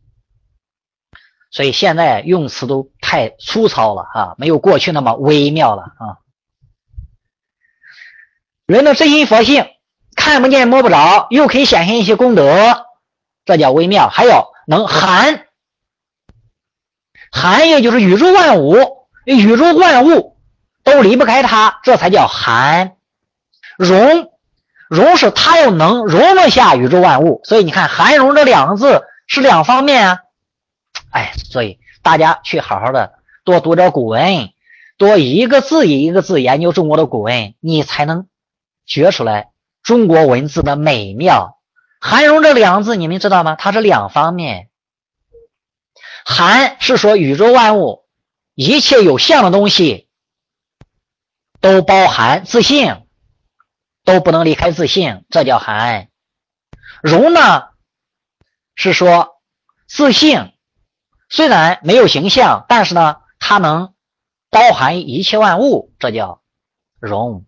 所以现在用词都太粗糙了啊，没有过去那么微妙了啊。人的真心佛性看不见摸不着，又可以显现一些功德，这叫微妙。还有能含，含也就是宇宙万物，宇宙万物都离不开它，这才叫含。容，容是它又能容得下宇宙万物，所以你看含容这两个字是两方面啊。哎，所以大家去好好的多读点古文，多一个字一个字研究中国的古文，你才能觉出来中国文字的美妙。含容这两个字你们知道吗？它是两方面。含是说宇宙万物一切有相的东西都包含自性，都不能离开自性，这叫含。容呢是说自性虽然没有形象，但是呢它能包含一切万物，这叫容。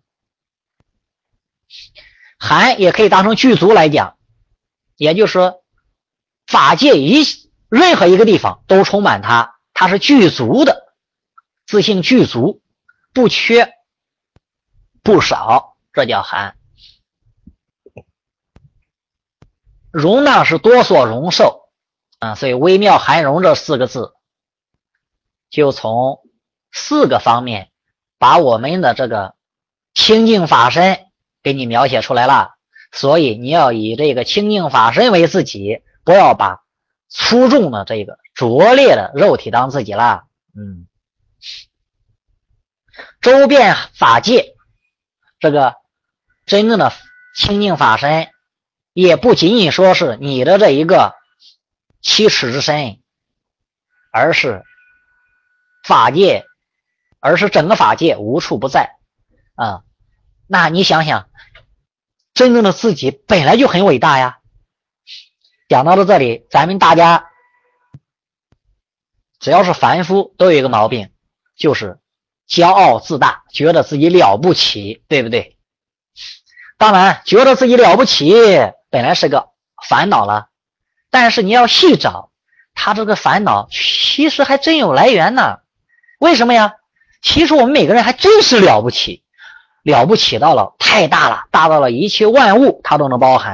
含也可以当成具足来讲，也就是说法界一任何一个地方都充满它，它是具足的，自性具足，不缺不少，这叫含。容呢是多所容受啊，所以微妙含容这四个字就从四个方面把我们的这个清净法身给你描写出来了。所以你要以这个清净法身为自己，不要把粗重的这个拙劣的肉体当自己了。嗯，周遍法界，这个真正的清净法身也不仅仅说是你的这一个七尺之身，而是法界，而是整个法界无处不在啊。那你想想，真正的自己本来就很伟大呀。讲到了这里，咱们大家只要是凡夫都有一个毛病，就是骄傲自大，觉得自己了不起，对不对？当然觉得自己了不起本来是个烦恼了，但是你要细找，他这个烦恼其实还真有来源呢。为什么呀？其实我们每个人还真是了不起，了不起到了太大了，大到了一切万物它都能包含。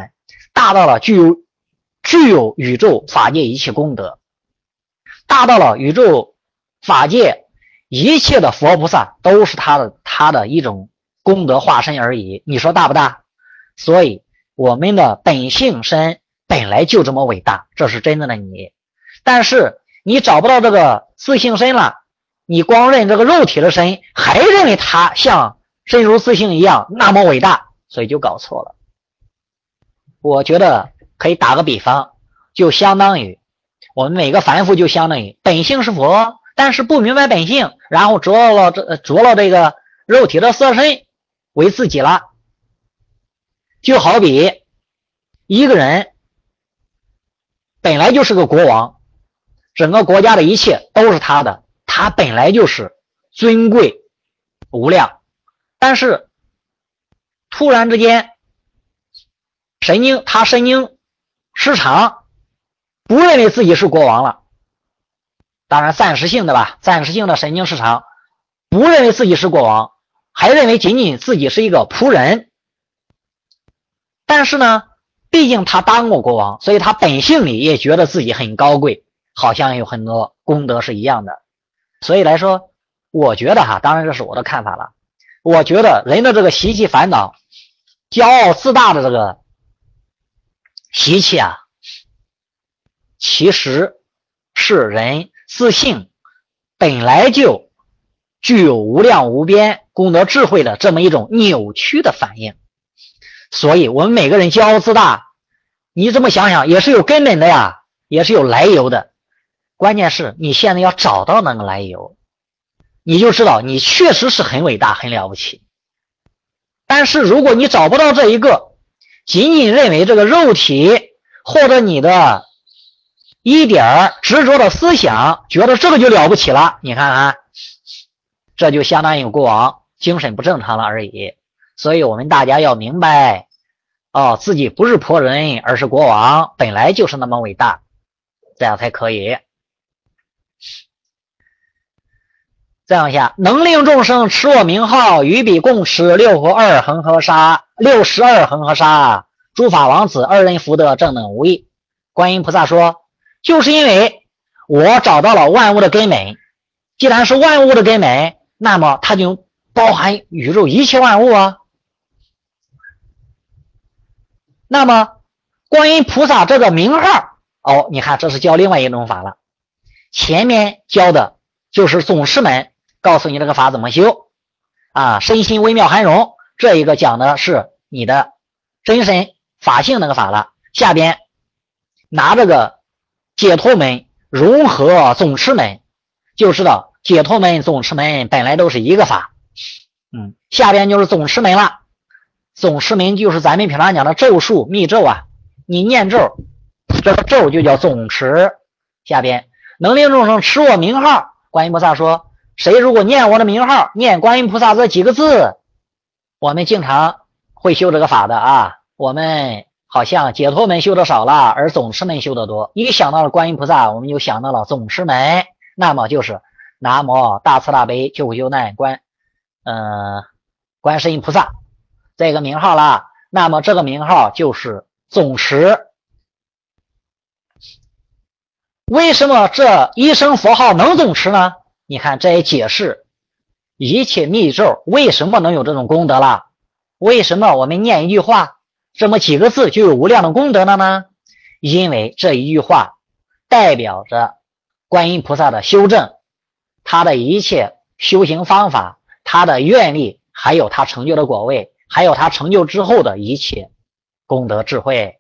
大到了具有具有宇宙法界一切功德，大到了宇宙法界一切的佛菩萨都是他的他的一种功德化身而已，你说大不大？所以我们的本性身本来就这么伟大，这是真正的你。但是你找不到这个自性身了，你光认这个肉体的身，还认为它像身如自性一样那么伟大，所以就搞错了。我觉得可以打个比方，就相当于我们每个凡夫就相当于本性是佛，但是不明白本性，然后着了这着了这个肉体的色身为自己了。就好比一个人本来就是个国王，整个国家的一切都是他的，他本来就是尊贵无量，但是突然之间神经他神经失常，不认为自己是国王了，当然暂时性的吧，暂时性的神经失常，不认为自己是国王，还认为仅仅自己是一个仆人。但是呢，毕竟他当过国王，所以他本性里也觉得自己很高贵，好像有很多功德是一样的。所以来说，我觉得哈，当然这是我的看法了，我觉得人的这个习气烦恼、骄傲自大的这个习气啊，其实是人自性本来就具有无量无边功德智慧的这么一种扭曲的反应。所以我们每个人骄傲自大，你这么想想也是有根本的呀，也是有来由的。关键是你现在要找到那个来由，你就知道你确实是很伟大很了不起。但是如果你找不到这一个，仅仅认为这个肉体或者你的一点执着的思想觉得这个就了不起了，你看看，这就相当于国王精神不正常了而已。所以我们大家要明白，哦，自己不是仆人，而是国王，本来就是那么伟大，这样才可以。再往下，能令众生持我名号，与彼共持六合二恒河沙，六十二恒河沙，诸法王子二人福德正等无异。观音菩萨说，就是因为我找到了万物的根本，既然是万物的根本，那么它就包含宇宙一切万物啊。那么观音菩萨这个名号，哦，你看这是教另外一种法了。前面教的就是宗师们告诉你这个法怎么修啊，身心微妙含容，这一个讲的是你的真身法性那个法了。下边拿这个解脱门融合宗师门，就知道解脱门宗师门本来都是一个法。嗯，下边就是宗师门了。宗师门就是咱们平常讲的咒术密咒啊，你念咒，这个咒就叫宗持。下边能令众生持我名号，观音菩萨说，谁如果念我的名号，念观音菩萨这几个字，我们经常会修这个法的啊。我们好像解脱门修的少了，而宗持门修的多。一想到了观音菩萨，我们就想到了宗持门，那么就是南无大慈大悲救苦救难观呃观世音菩萨这个名号啦。那么这个名号就是宗持。为什么这一声佛号能宗持呢？你看这也解释一切密咒为什么能有这种功德啦。为什么我们念一句话这么几个字就有无量的功德了呢？因为这一句话代表着观音菩萨的修正，他的一切修行方法，他的愿力，还有他成就的果位，还有他成就之后的一切功德智慧。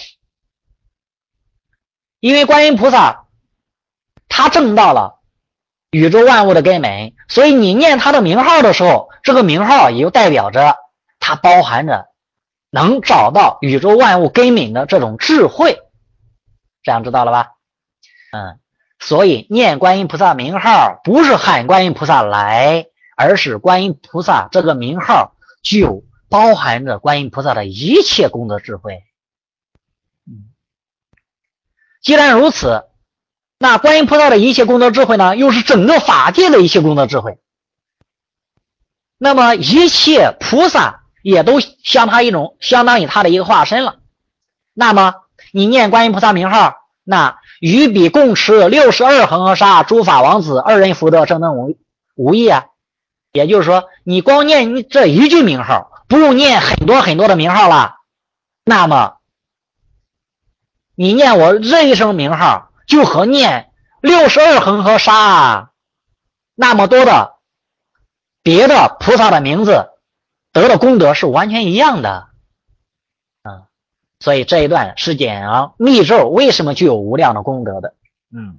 因为观音菩萨他证到了宇宙万物的根本，所以你念他的名号的时候，这个名号也就代表着它包含着能找到宇宙万物根本的这种智慧。这样知道了吧？嗯，所以念观音菩萨名号不是喊观音菩萨来，而是观音菩萨这个名号就包含着观音菩萨的一切功德智慧。嗯，既然如此，那观音菩萨的一切功德智慧呢，又是整个法界的一切功德智慧。那么一切菩萨也都相他一种相当于他的一个化身了。 那么你念观音菩萨名号，那与彼共持六十二恒河沙诸法王子二人福德正等无无异啊。也就是说，你光念这一句名号，不用念很多很多的名号了。那么你念我这一声名号，就和念六十二恒河沙那么多的别的菩萨的名字得的功德是完全一样的。嗯，所以这一段是讲密咒为什么具有无量的功德的。嗯，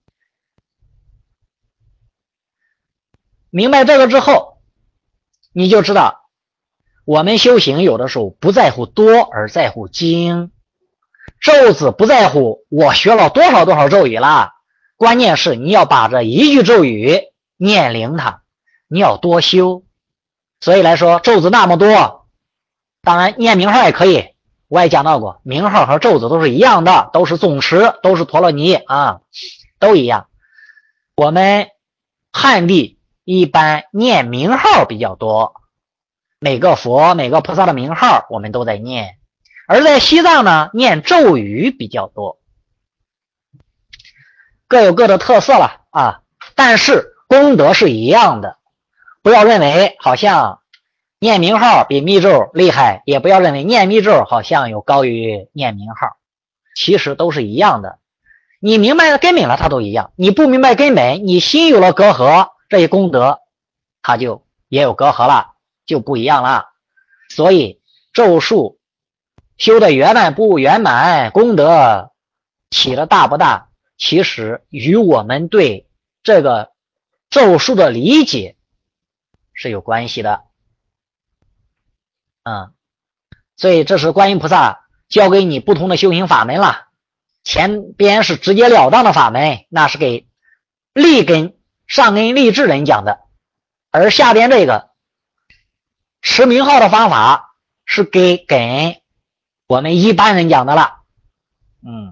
明白这个之后，你就知道我们修行有的时候不在乎多，而在乎精。咒子不在乎我学了多少多少咒语了，关键是你要把这一句咒语念灵它，你要多修。所以来说，咒子那么多，当然念名号也可以，我也讲到过，名号和咒子都是一样的，都是总持，都是陀罗尼啊，都一样。我们汉地一般念名号比较多，每个佛每个菩萨的名号我们都在念，而在西藏呢，念咒语比较多，各有各的特色了啊，但是功德是一样的。不要认为好像念名号比密咒厉害，也不要认为念密咒好像有高于念名号，其实都是一样的。你明白了根本了，它都一样；你不明白根本，你心有了隔阂，这些功德它就也有隔阂了，就不一样了。所以咒术修的圆满不圆满，功德起的大不大，其实与我们对这个咒术的理解是有关系的。嗯，所以这是观音菩萨教给你不同的修行法门了。前边是直截了当的法门，那是给立根上根立志人讲的，而下边这个持名号的方法是给给我们一般人讲的了。嗯，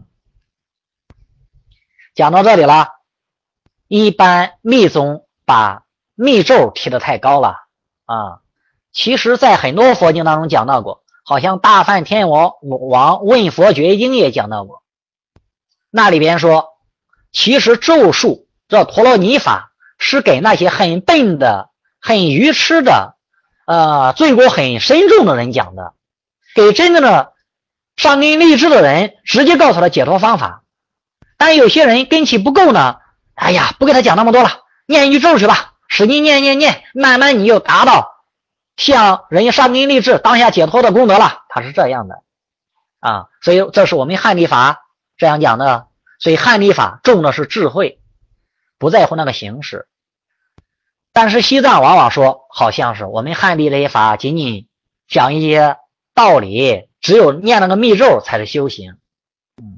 讲到这里了，一般密宗把密咒提得太高了啊。其实在很多佛经当中讲到过，好像大梵天王王问佛觉经也讲到过，那里边说其实咒术这陀罗尼法是给那些很笨的很愚痴的呃罪过很深重的人讲的，给真正的上根立志的人直接告诉他解脱方法。但有些人根气不够呢，哎呀不给他讲那么多了，念一句咒去吧，使劲念念念，慢慢你就达到像人家上根立志当下解脱的功德了，他是这样的啊。所以这是我们汉地法这样讲的。所以汉地法重的是智慧，不在乎那个形式。但是西藏往往说好像是我们汉地这些法仅仅讲一些道理，只有念那个密咒才是修行。嗯，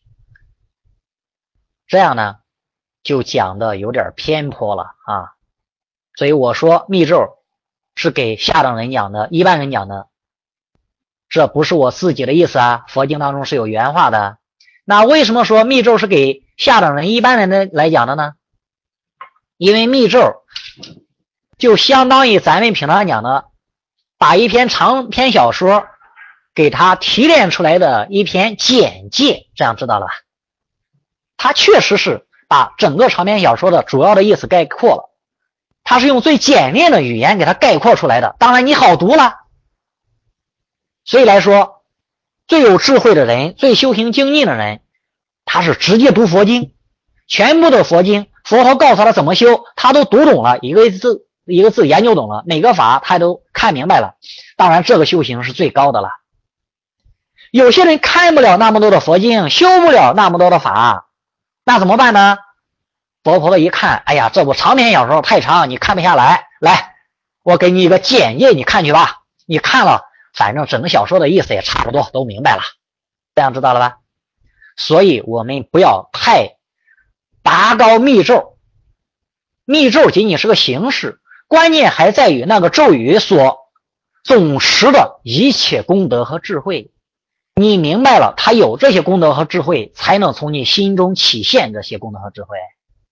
这样呢就讲的有点偏颇了啊。所以我说密咒是给下等人讲的，一般人讲的，这不是我自己的意思啊，佛经当中是有原话的。那为什么说密咒是给下等人一般人的来讲的呢？因为密咒就相当于咱们平常讲的把一篇长篇小说给它提炼出来的一篇简介，这样知道了吧？它确实是把整个长篇小说的主要的意思概括了，它是用最简练的语言给它概括出来的，当然你好读了。所以来说，最有智慧的人，最修行精进的人，他是直接读佛经，全部的佛经佛陀告诉他怎么修，他都读懂了，一个字一个字研究懂了，哪个法他都看明白了。当然这个修行是最高的了。有些人看不了那么多的佛经，修不了那么多的法，那怎么办呢？佛婆婆一看，哎呀这部长篇小说太长，你看不下来，来我给你一个简介，你看去吧，你看了反正整个小说的意思也差不多都明白了，这样知道了吧？所以我们不要太拔高密咒，密咒仅仅是个形式，关键还在于那个咒语所总持的一切功德和智慧。你明白了它有这些功德和智慧，才能从你心中起现这些功德和智慧。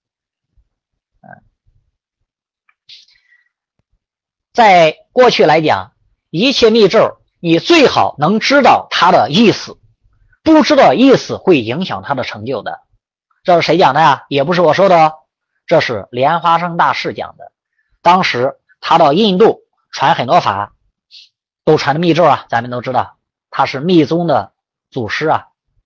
在过去来讲，一切密咒你最好能知道它的意思， 不知道意思会影响他的成就的。这是谁讲的呀？也不是我说的哦，这是莲花生大师讲的。当时他到印度传很多法，都传的密咒啊，咱们都知道他是密宗的祖师啊。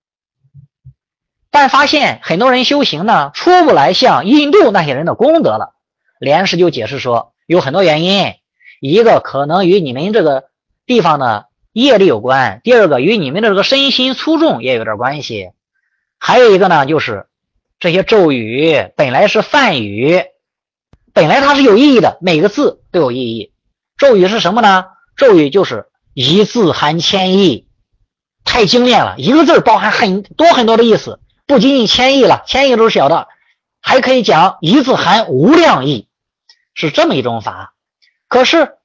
但发现很多人修行呢，出不来像印度那些人的功德了。莲师就解释说，有很多原因，一个可能与你们这个地方的业力有关，第二个与你们的这个身心粗重也有点关系，还有一个呢，就是这些咒语本来是梵语，本来它是有意义的，每个字都有意义。咒语是什么呢？咒语就是一字含千意，太精炼了，一个字包含很多很多的意思，不仅仅千亿了，千亿都是小的，还可以讲一字含无量意，是这么一种法。可是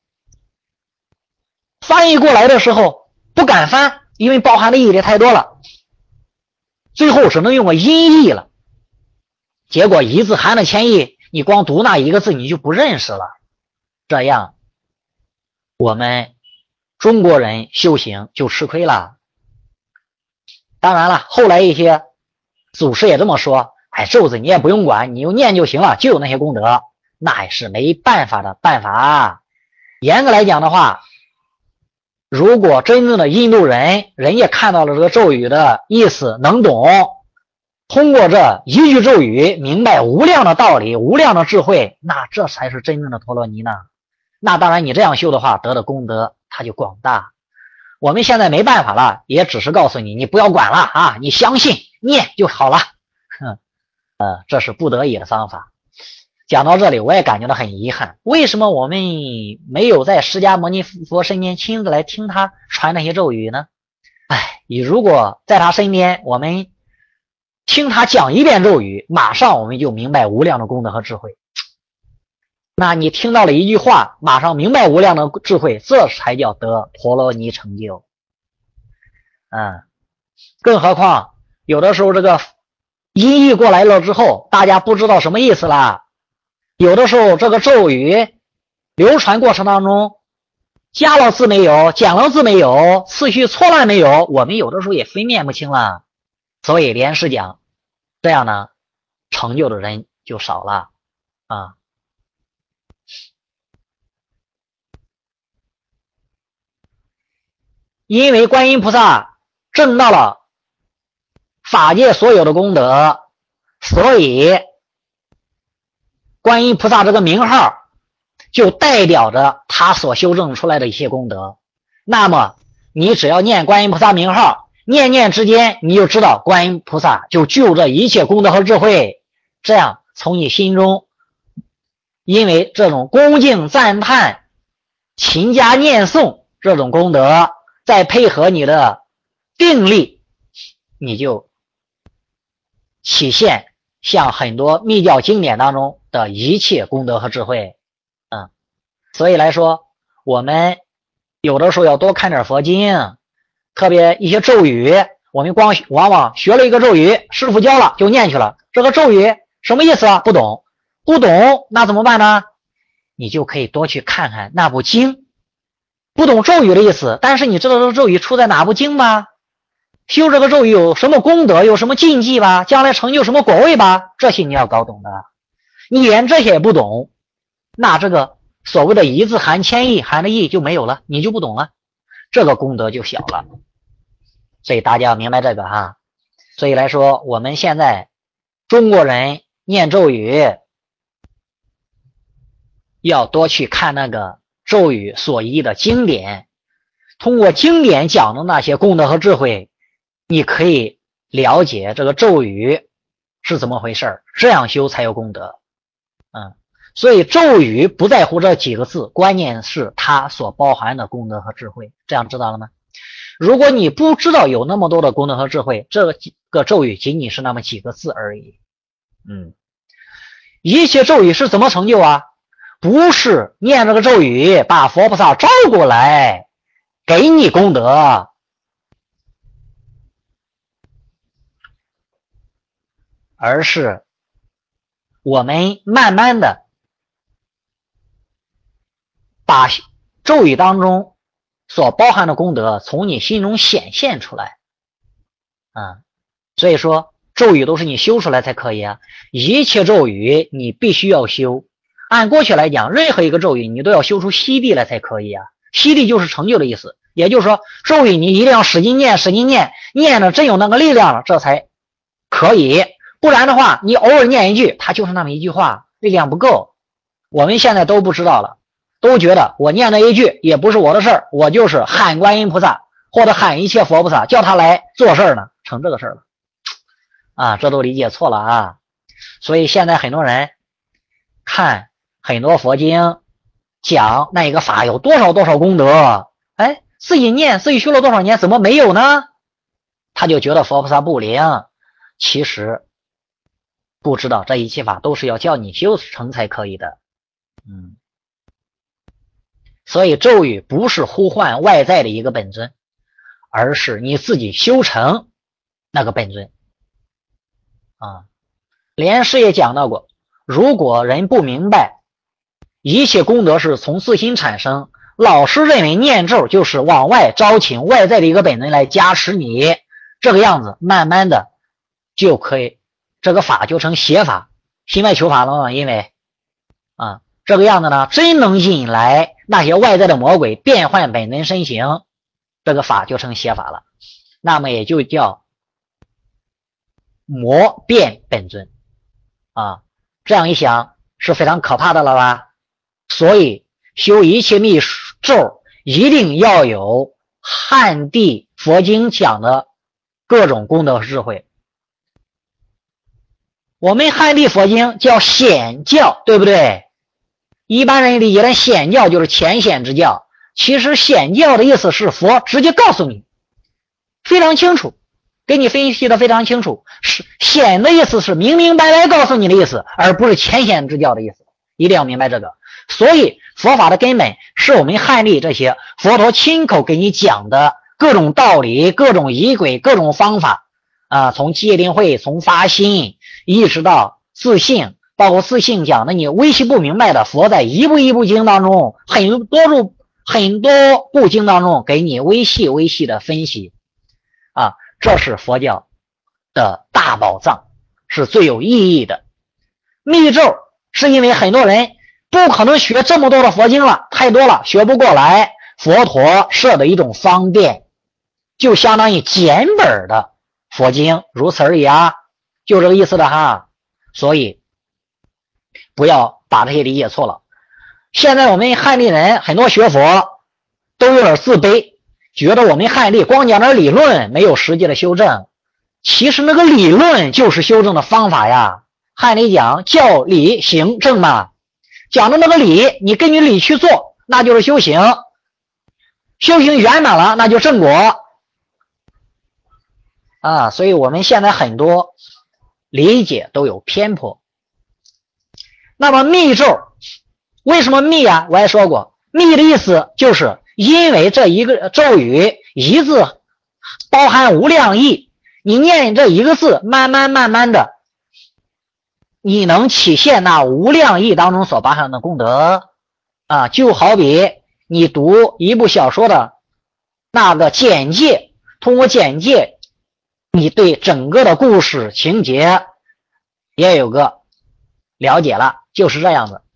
翻译过来的时候不敢翻，因为包含的意义太多了，最后只能用个音译了。结果一字含了千亿，你光读那一个字你就不认识了，这样我们中国人修行就吃亏了。当然了，后来一些祖师也这么说，哎，咒子你也不用管，你就念就行了，就有那些功德，那也是没办法的办法。严格来讲的话，如果真正的印度人，人家看到了这个咒语的意思能懂，通过这一句咒语明白无量的道理，无量的智慧，那这才是真正的陀罗尼呢。那当然你这样修的话，得的功德它就广大。我们现在没办法了，也只是告诉你，你不要管了啊，你相信念就好了。哼，呃，这是不得已的方法。讲到这里，我也感觉到很遗憾，为什么我们没有在释迦牟尼佛身边亲自来听他传那些咒语呢？哎，你如果在他身边，我们听他讲一遍咒语，马上我们就明白无量的功德和智慧。那你听到了一句话，马上明白无量的智慧，这才叫得陀罗尼成就。嗯，更何况有的时候这个音译过来了之后，大家不知道什么意思啦。有的时候这个咒语流传过程当中，加了字没有，减了字没有，次序错乱没有，我们有的时候也分辨不清了。所以莲师讲，这样呢，成就的人就少了啊。因为观音菩萨证到了法界所有的功德，所以观音菩萨这个名号就代表着他所修正出来的一些功德。那么你只要念观音菩萨名号，念念之间你就知道观音菩萨就具有这一切功德和智慧，这样从你心中，因为这种恭敬赞叹勤加念诵这种功德，再配合你的定力，你就体现像很多密教经典当中的一切功德和智慧。嗯，所以来说，我们有的时候要多看点佛经，特别一些咒语，我们光往往学了一个咒语，师傅教了就念去了，这个咒语什么意思啊？不懂，不懂那怎么办呢？你就可以多去看看那部经。不懂咒语的意思，但是你知道这个咒语出在哪部经吧？修这个咒语有什么功德，有什么禁忌吧？将来成就什么果位吧？这些你要搞懂的。你连这些也不懂，那这个所谓的一字含千亿，含的义就没有了，你就不懂了，这个功德就小了。所以大家要明白这个哈。所以来说，我们现在中国人念咒语要多去看那个咒语所依的经典，通过经典讲的那些功德和智慧，你可以了解这个咒语是怎么回事，这样修才有功德。嗯，所以咒语不在乎这几个字，关键是它所包含的功德和智慧，这样知道了吗？如果你不知道有那么多的功德和智慧，这个咒语仅仅是那么几个字而已。嗯，一切咒语是怎么成就啊？不是念这个咒语把佛菩萨招过来给你功德，而是我们慢慢的把咒语当中所包含的功德从你心中显现出来。 啊。所以说咒语都是你修出来才可以啊，一切咒语你必须要修。按过去来讲，任何一个咒语你都要修出悉地来才可以啊。悉地就是成就的意思，也就是说咒语你一定要使劲念使劲念，念的真有那个力量了，这才可以。不然的话你偶尔念一句，它就是那么一句话，力量不够。我们现在都不知道了，都觉得我念那一句也不是我的事儿，我就是喊观音菩萨或者喊一切佛菩萨叫他来做事儿呢，成这个事儿了啊，这都理解错了啊。所以现在很多人看很多佛经讲那一个法有多少多少功德，哎，自己念自己修了多少年怎么没有呢？他就觉得佛菩萨不灵，其实不知道这一切法都是要叫你修成才可以的。嗯，所以咒语不是呼唤外在的一个本尊，而是你自己修成那个本尊啊。莲师也讲到过，如果人不明白一切功德是从自心产生，老师认为念咒就是往外招请外在的一个本尊来加持你，这个样子慢慢的就可以，这个法就成邪法，心外求法了嘛。因为啊，这个样子呢，真能引来那些外在的魔鬼变换本尊身形，这个法就成邪法了，那么也就叫魔变本尊啊。这样一想是非常可怕的了吧？所以修一切密咒一定要有汉地佛经讲的各种功德和智慧。我们汉地佛经叫显教，对不对？一般人理解的显教就是浅显之教，其实显教的意思是佛直接告诉你，非常清楚，给你分析的非常清楚，是显的意思是明明白白告诉你的意思，而不是浅显之教的意思，一定要明白这个。所以佛法的根本是我们汉地这些佛陀亲口给你讲的各种道理、各种仪轨、各种方法啊，从戒定慧，从发心一直到自信，包括自信讲的你微细不明白的，佛在一部一部经当中，很多部很多部经当中给你微细微细的分析啊，这是佛教的大宝藏，是最有意义的。密咒是因为很多人不可能学这么多的佛经了，太多了学不过来，佛陀设的一种方便，就相当于简本的佛经，如此而已啊，就这个意思的哈。所以不要把这些理解错了。现在我们汉地人很多学佛都有点自卑，觉得我们汉地光讲点理论，没有实际的修正。其实那个理论就是修正的方法呀。汉地讲教理行正嘛，讲的那个理，你根据理去做，那就是修行，修行圆满了，那就正果啊。所以我们现在很多理解都有偏颇。那么密咒为什么密啊？我也说过，密的意思就是因为这一个咒语一字包含无量义，你念这一个字，慢慢慢慢的你能体现那无量义当中所包含的功德啊。就好比你读一部小说的那个简介，通过简介你对整个的故事情节也有个了解了，就是这样子。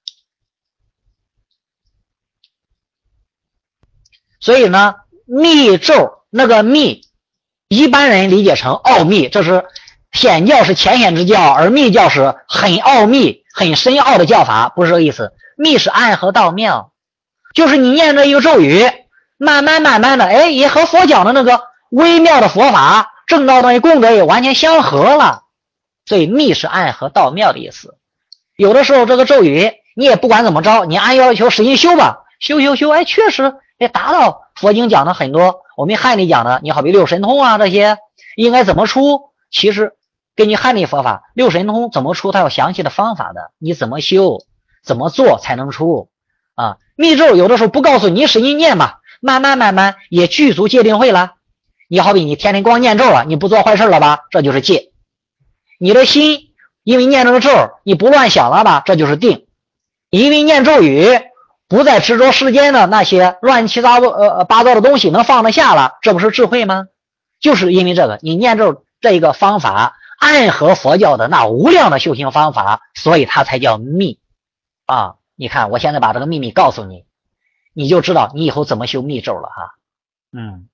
所以呢，密咒那个密一般人理解成奥秘，这是显教是浅显之教，而密教是很奥秘很深奥的教法，不是这个意思。密是暗合道妙，就是你念这一个咒语，慢慢慢慢的，哎，也和佛讲的那个微妙的佛法正道的功德也完全相合了，所以密是暗合道妙的意思。有的时候这个咒语你也不管怎么着，你按要求使劲修吧，修修修，哎，确实也达到佛经讲的很多，我们汉地讲的，你好比六神通啊，这些应该怎么出，其实根据汉地佛法，六神通怎么出它有详细的方法的，你怎么修怎么做才能出啊。密咒有的时候不告诉你，使劲念嘛，慢慢慢慢也具足戒定慧了。你好比你天天光念咒了，你不做坏事了吧，这就是戒。你的心因为念这个咒你不乱想了吧，这就是定。因为念咒语不再执着世间的那些乱七八糟呃八糟的东西，能放得下了，这不是智慧吗？ 就是因为这个，你念咒这一个方法暗合佛教的那无量的修行方法，所以它才叫密啊。你看我现在把这个秘密告诉你，你就知道你以后怎么修密咒了哈。嗯，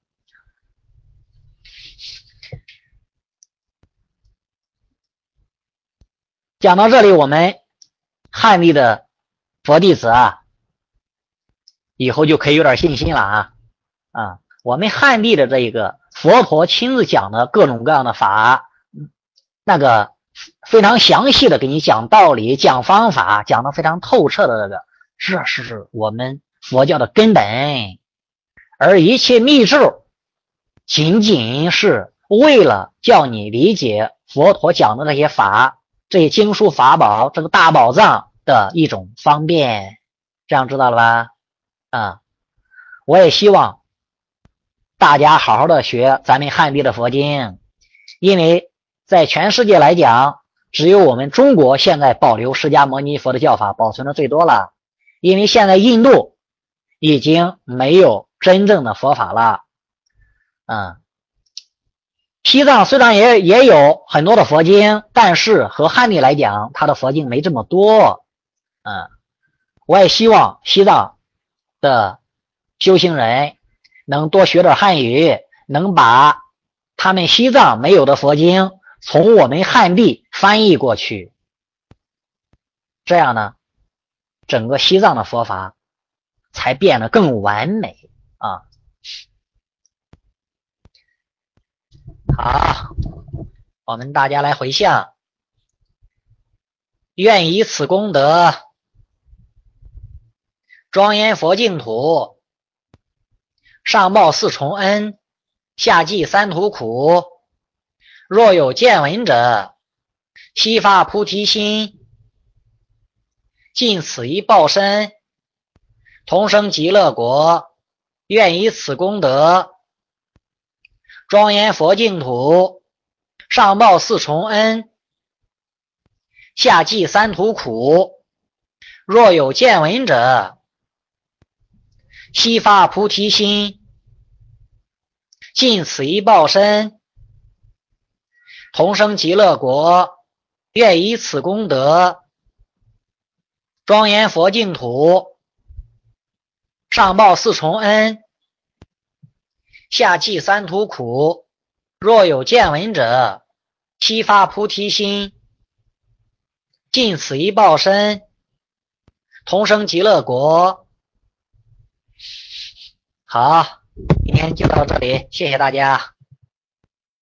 讲到这里，我们汉地的佛弟子啊，以后就可以有点信心了啊啊！我们汉地的这一个佛陀亲自讲的各种各样的法，那个非常详细的给你讲道理、讲方法，讲的非常透彻的这个，这是我们佛教的根本。而一切密咒仅仅是为了叫你理解佛陀讲的那些法，这些经书法宝，这个大宝藏的一种方便，这样知道了吧？啊，我也希望大家好好的学咱们汉地的佛经，因为在全世界来讲，只有我们中国现在保留释迦牟尼佛的教法保存的最多了，因为现在印度已经没有真正的佛法了。嗯，西藏虽然也也有很多的佛经，但是和汉地来讲，它的佛经没这么多。嗯，我也希望西藏的修行人能多学点汉语，能把他们西藏没有的佛经从我们汉地翻译过去，这样呢，整个西藏的佛法才变得更完美啊！好，我们大家来回向，愿以此功德庄严佛净土，上报四重恩，下济三途苦。若有见闻者，悉发菩提心，尽此一报身，同生极乐国。愿以此功德庄严佛净土，上报四重恩，下济三途苦。若有见闻者，悉发菩提心，尽此一报身，同生极乐国。愿以此功德庄严佛净土，上报四重恩，下济三途苦。若有见闻者，悉发菩提心，尽此一报身，同生极乐国。好，今天就到这里，谢谢大家。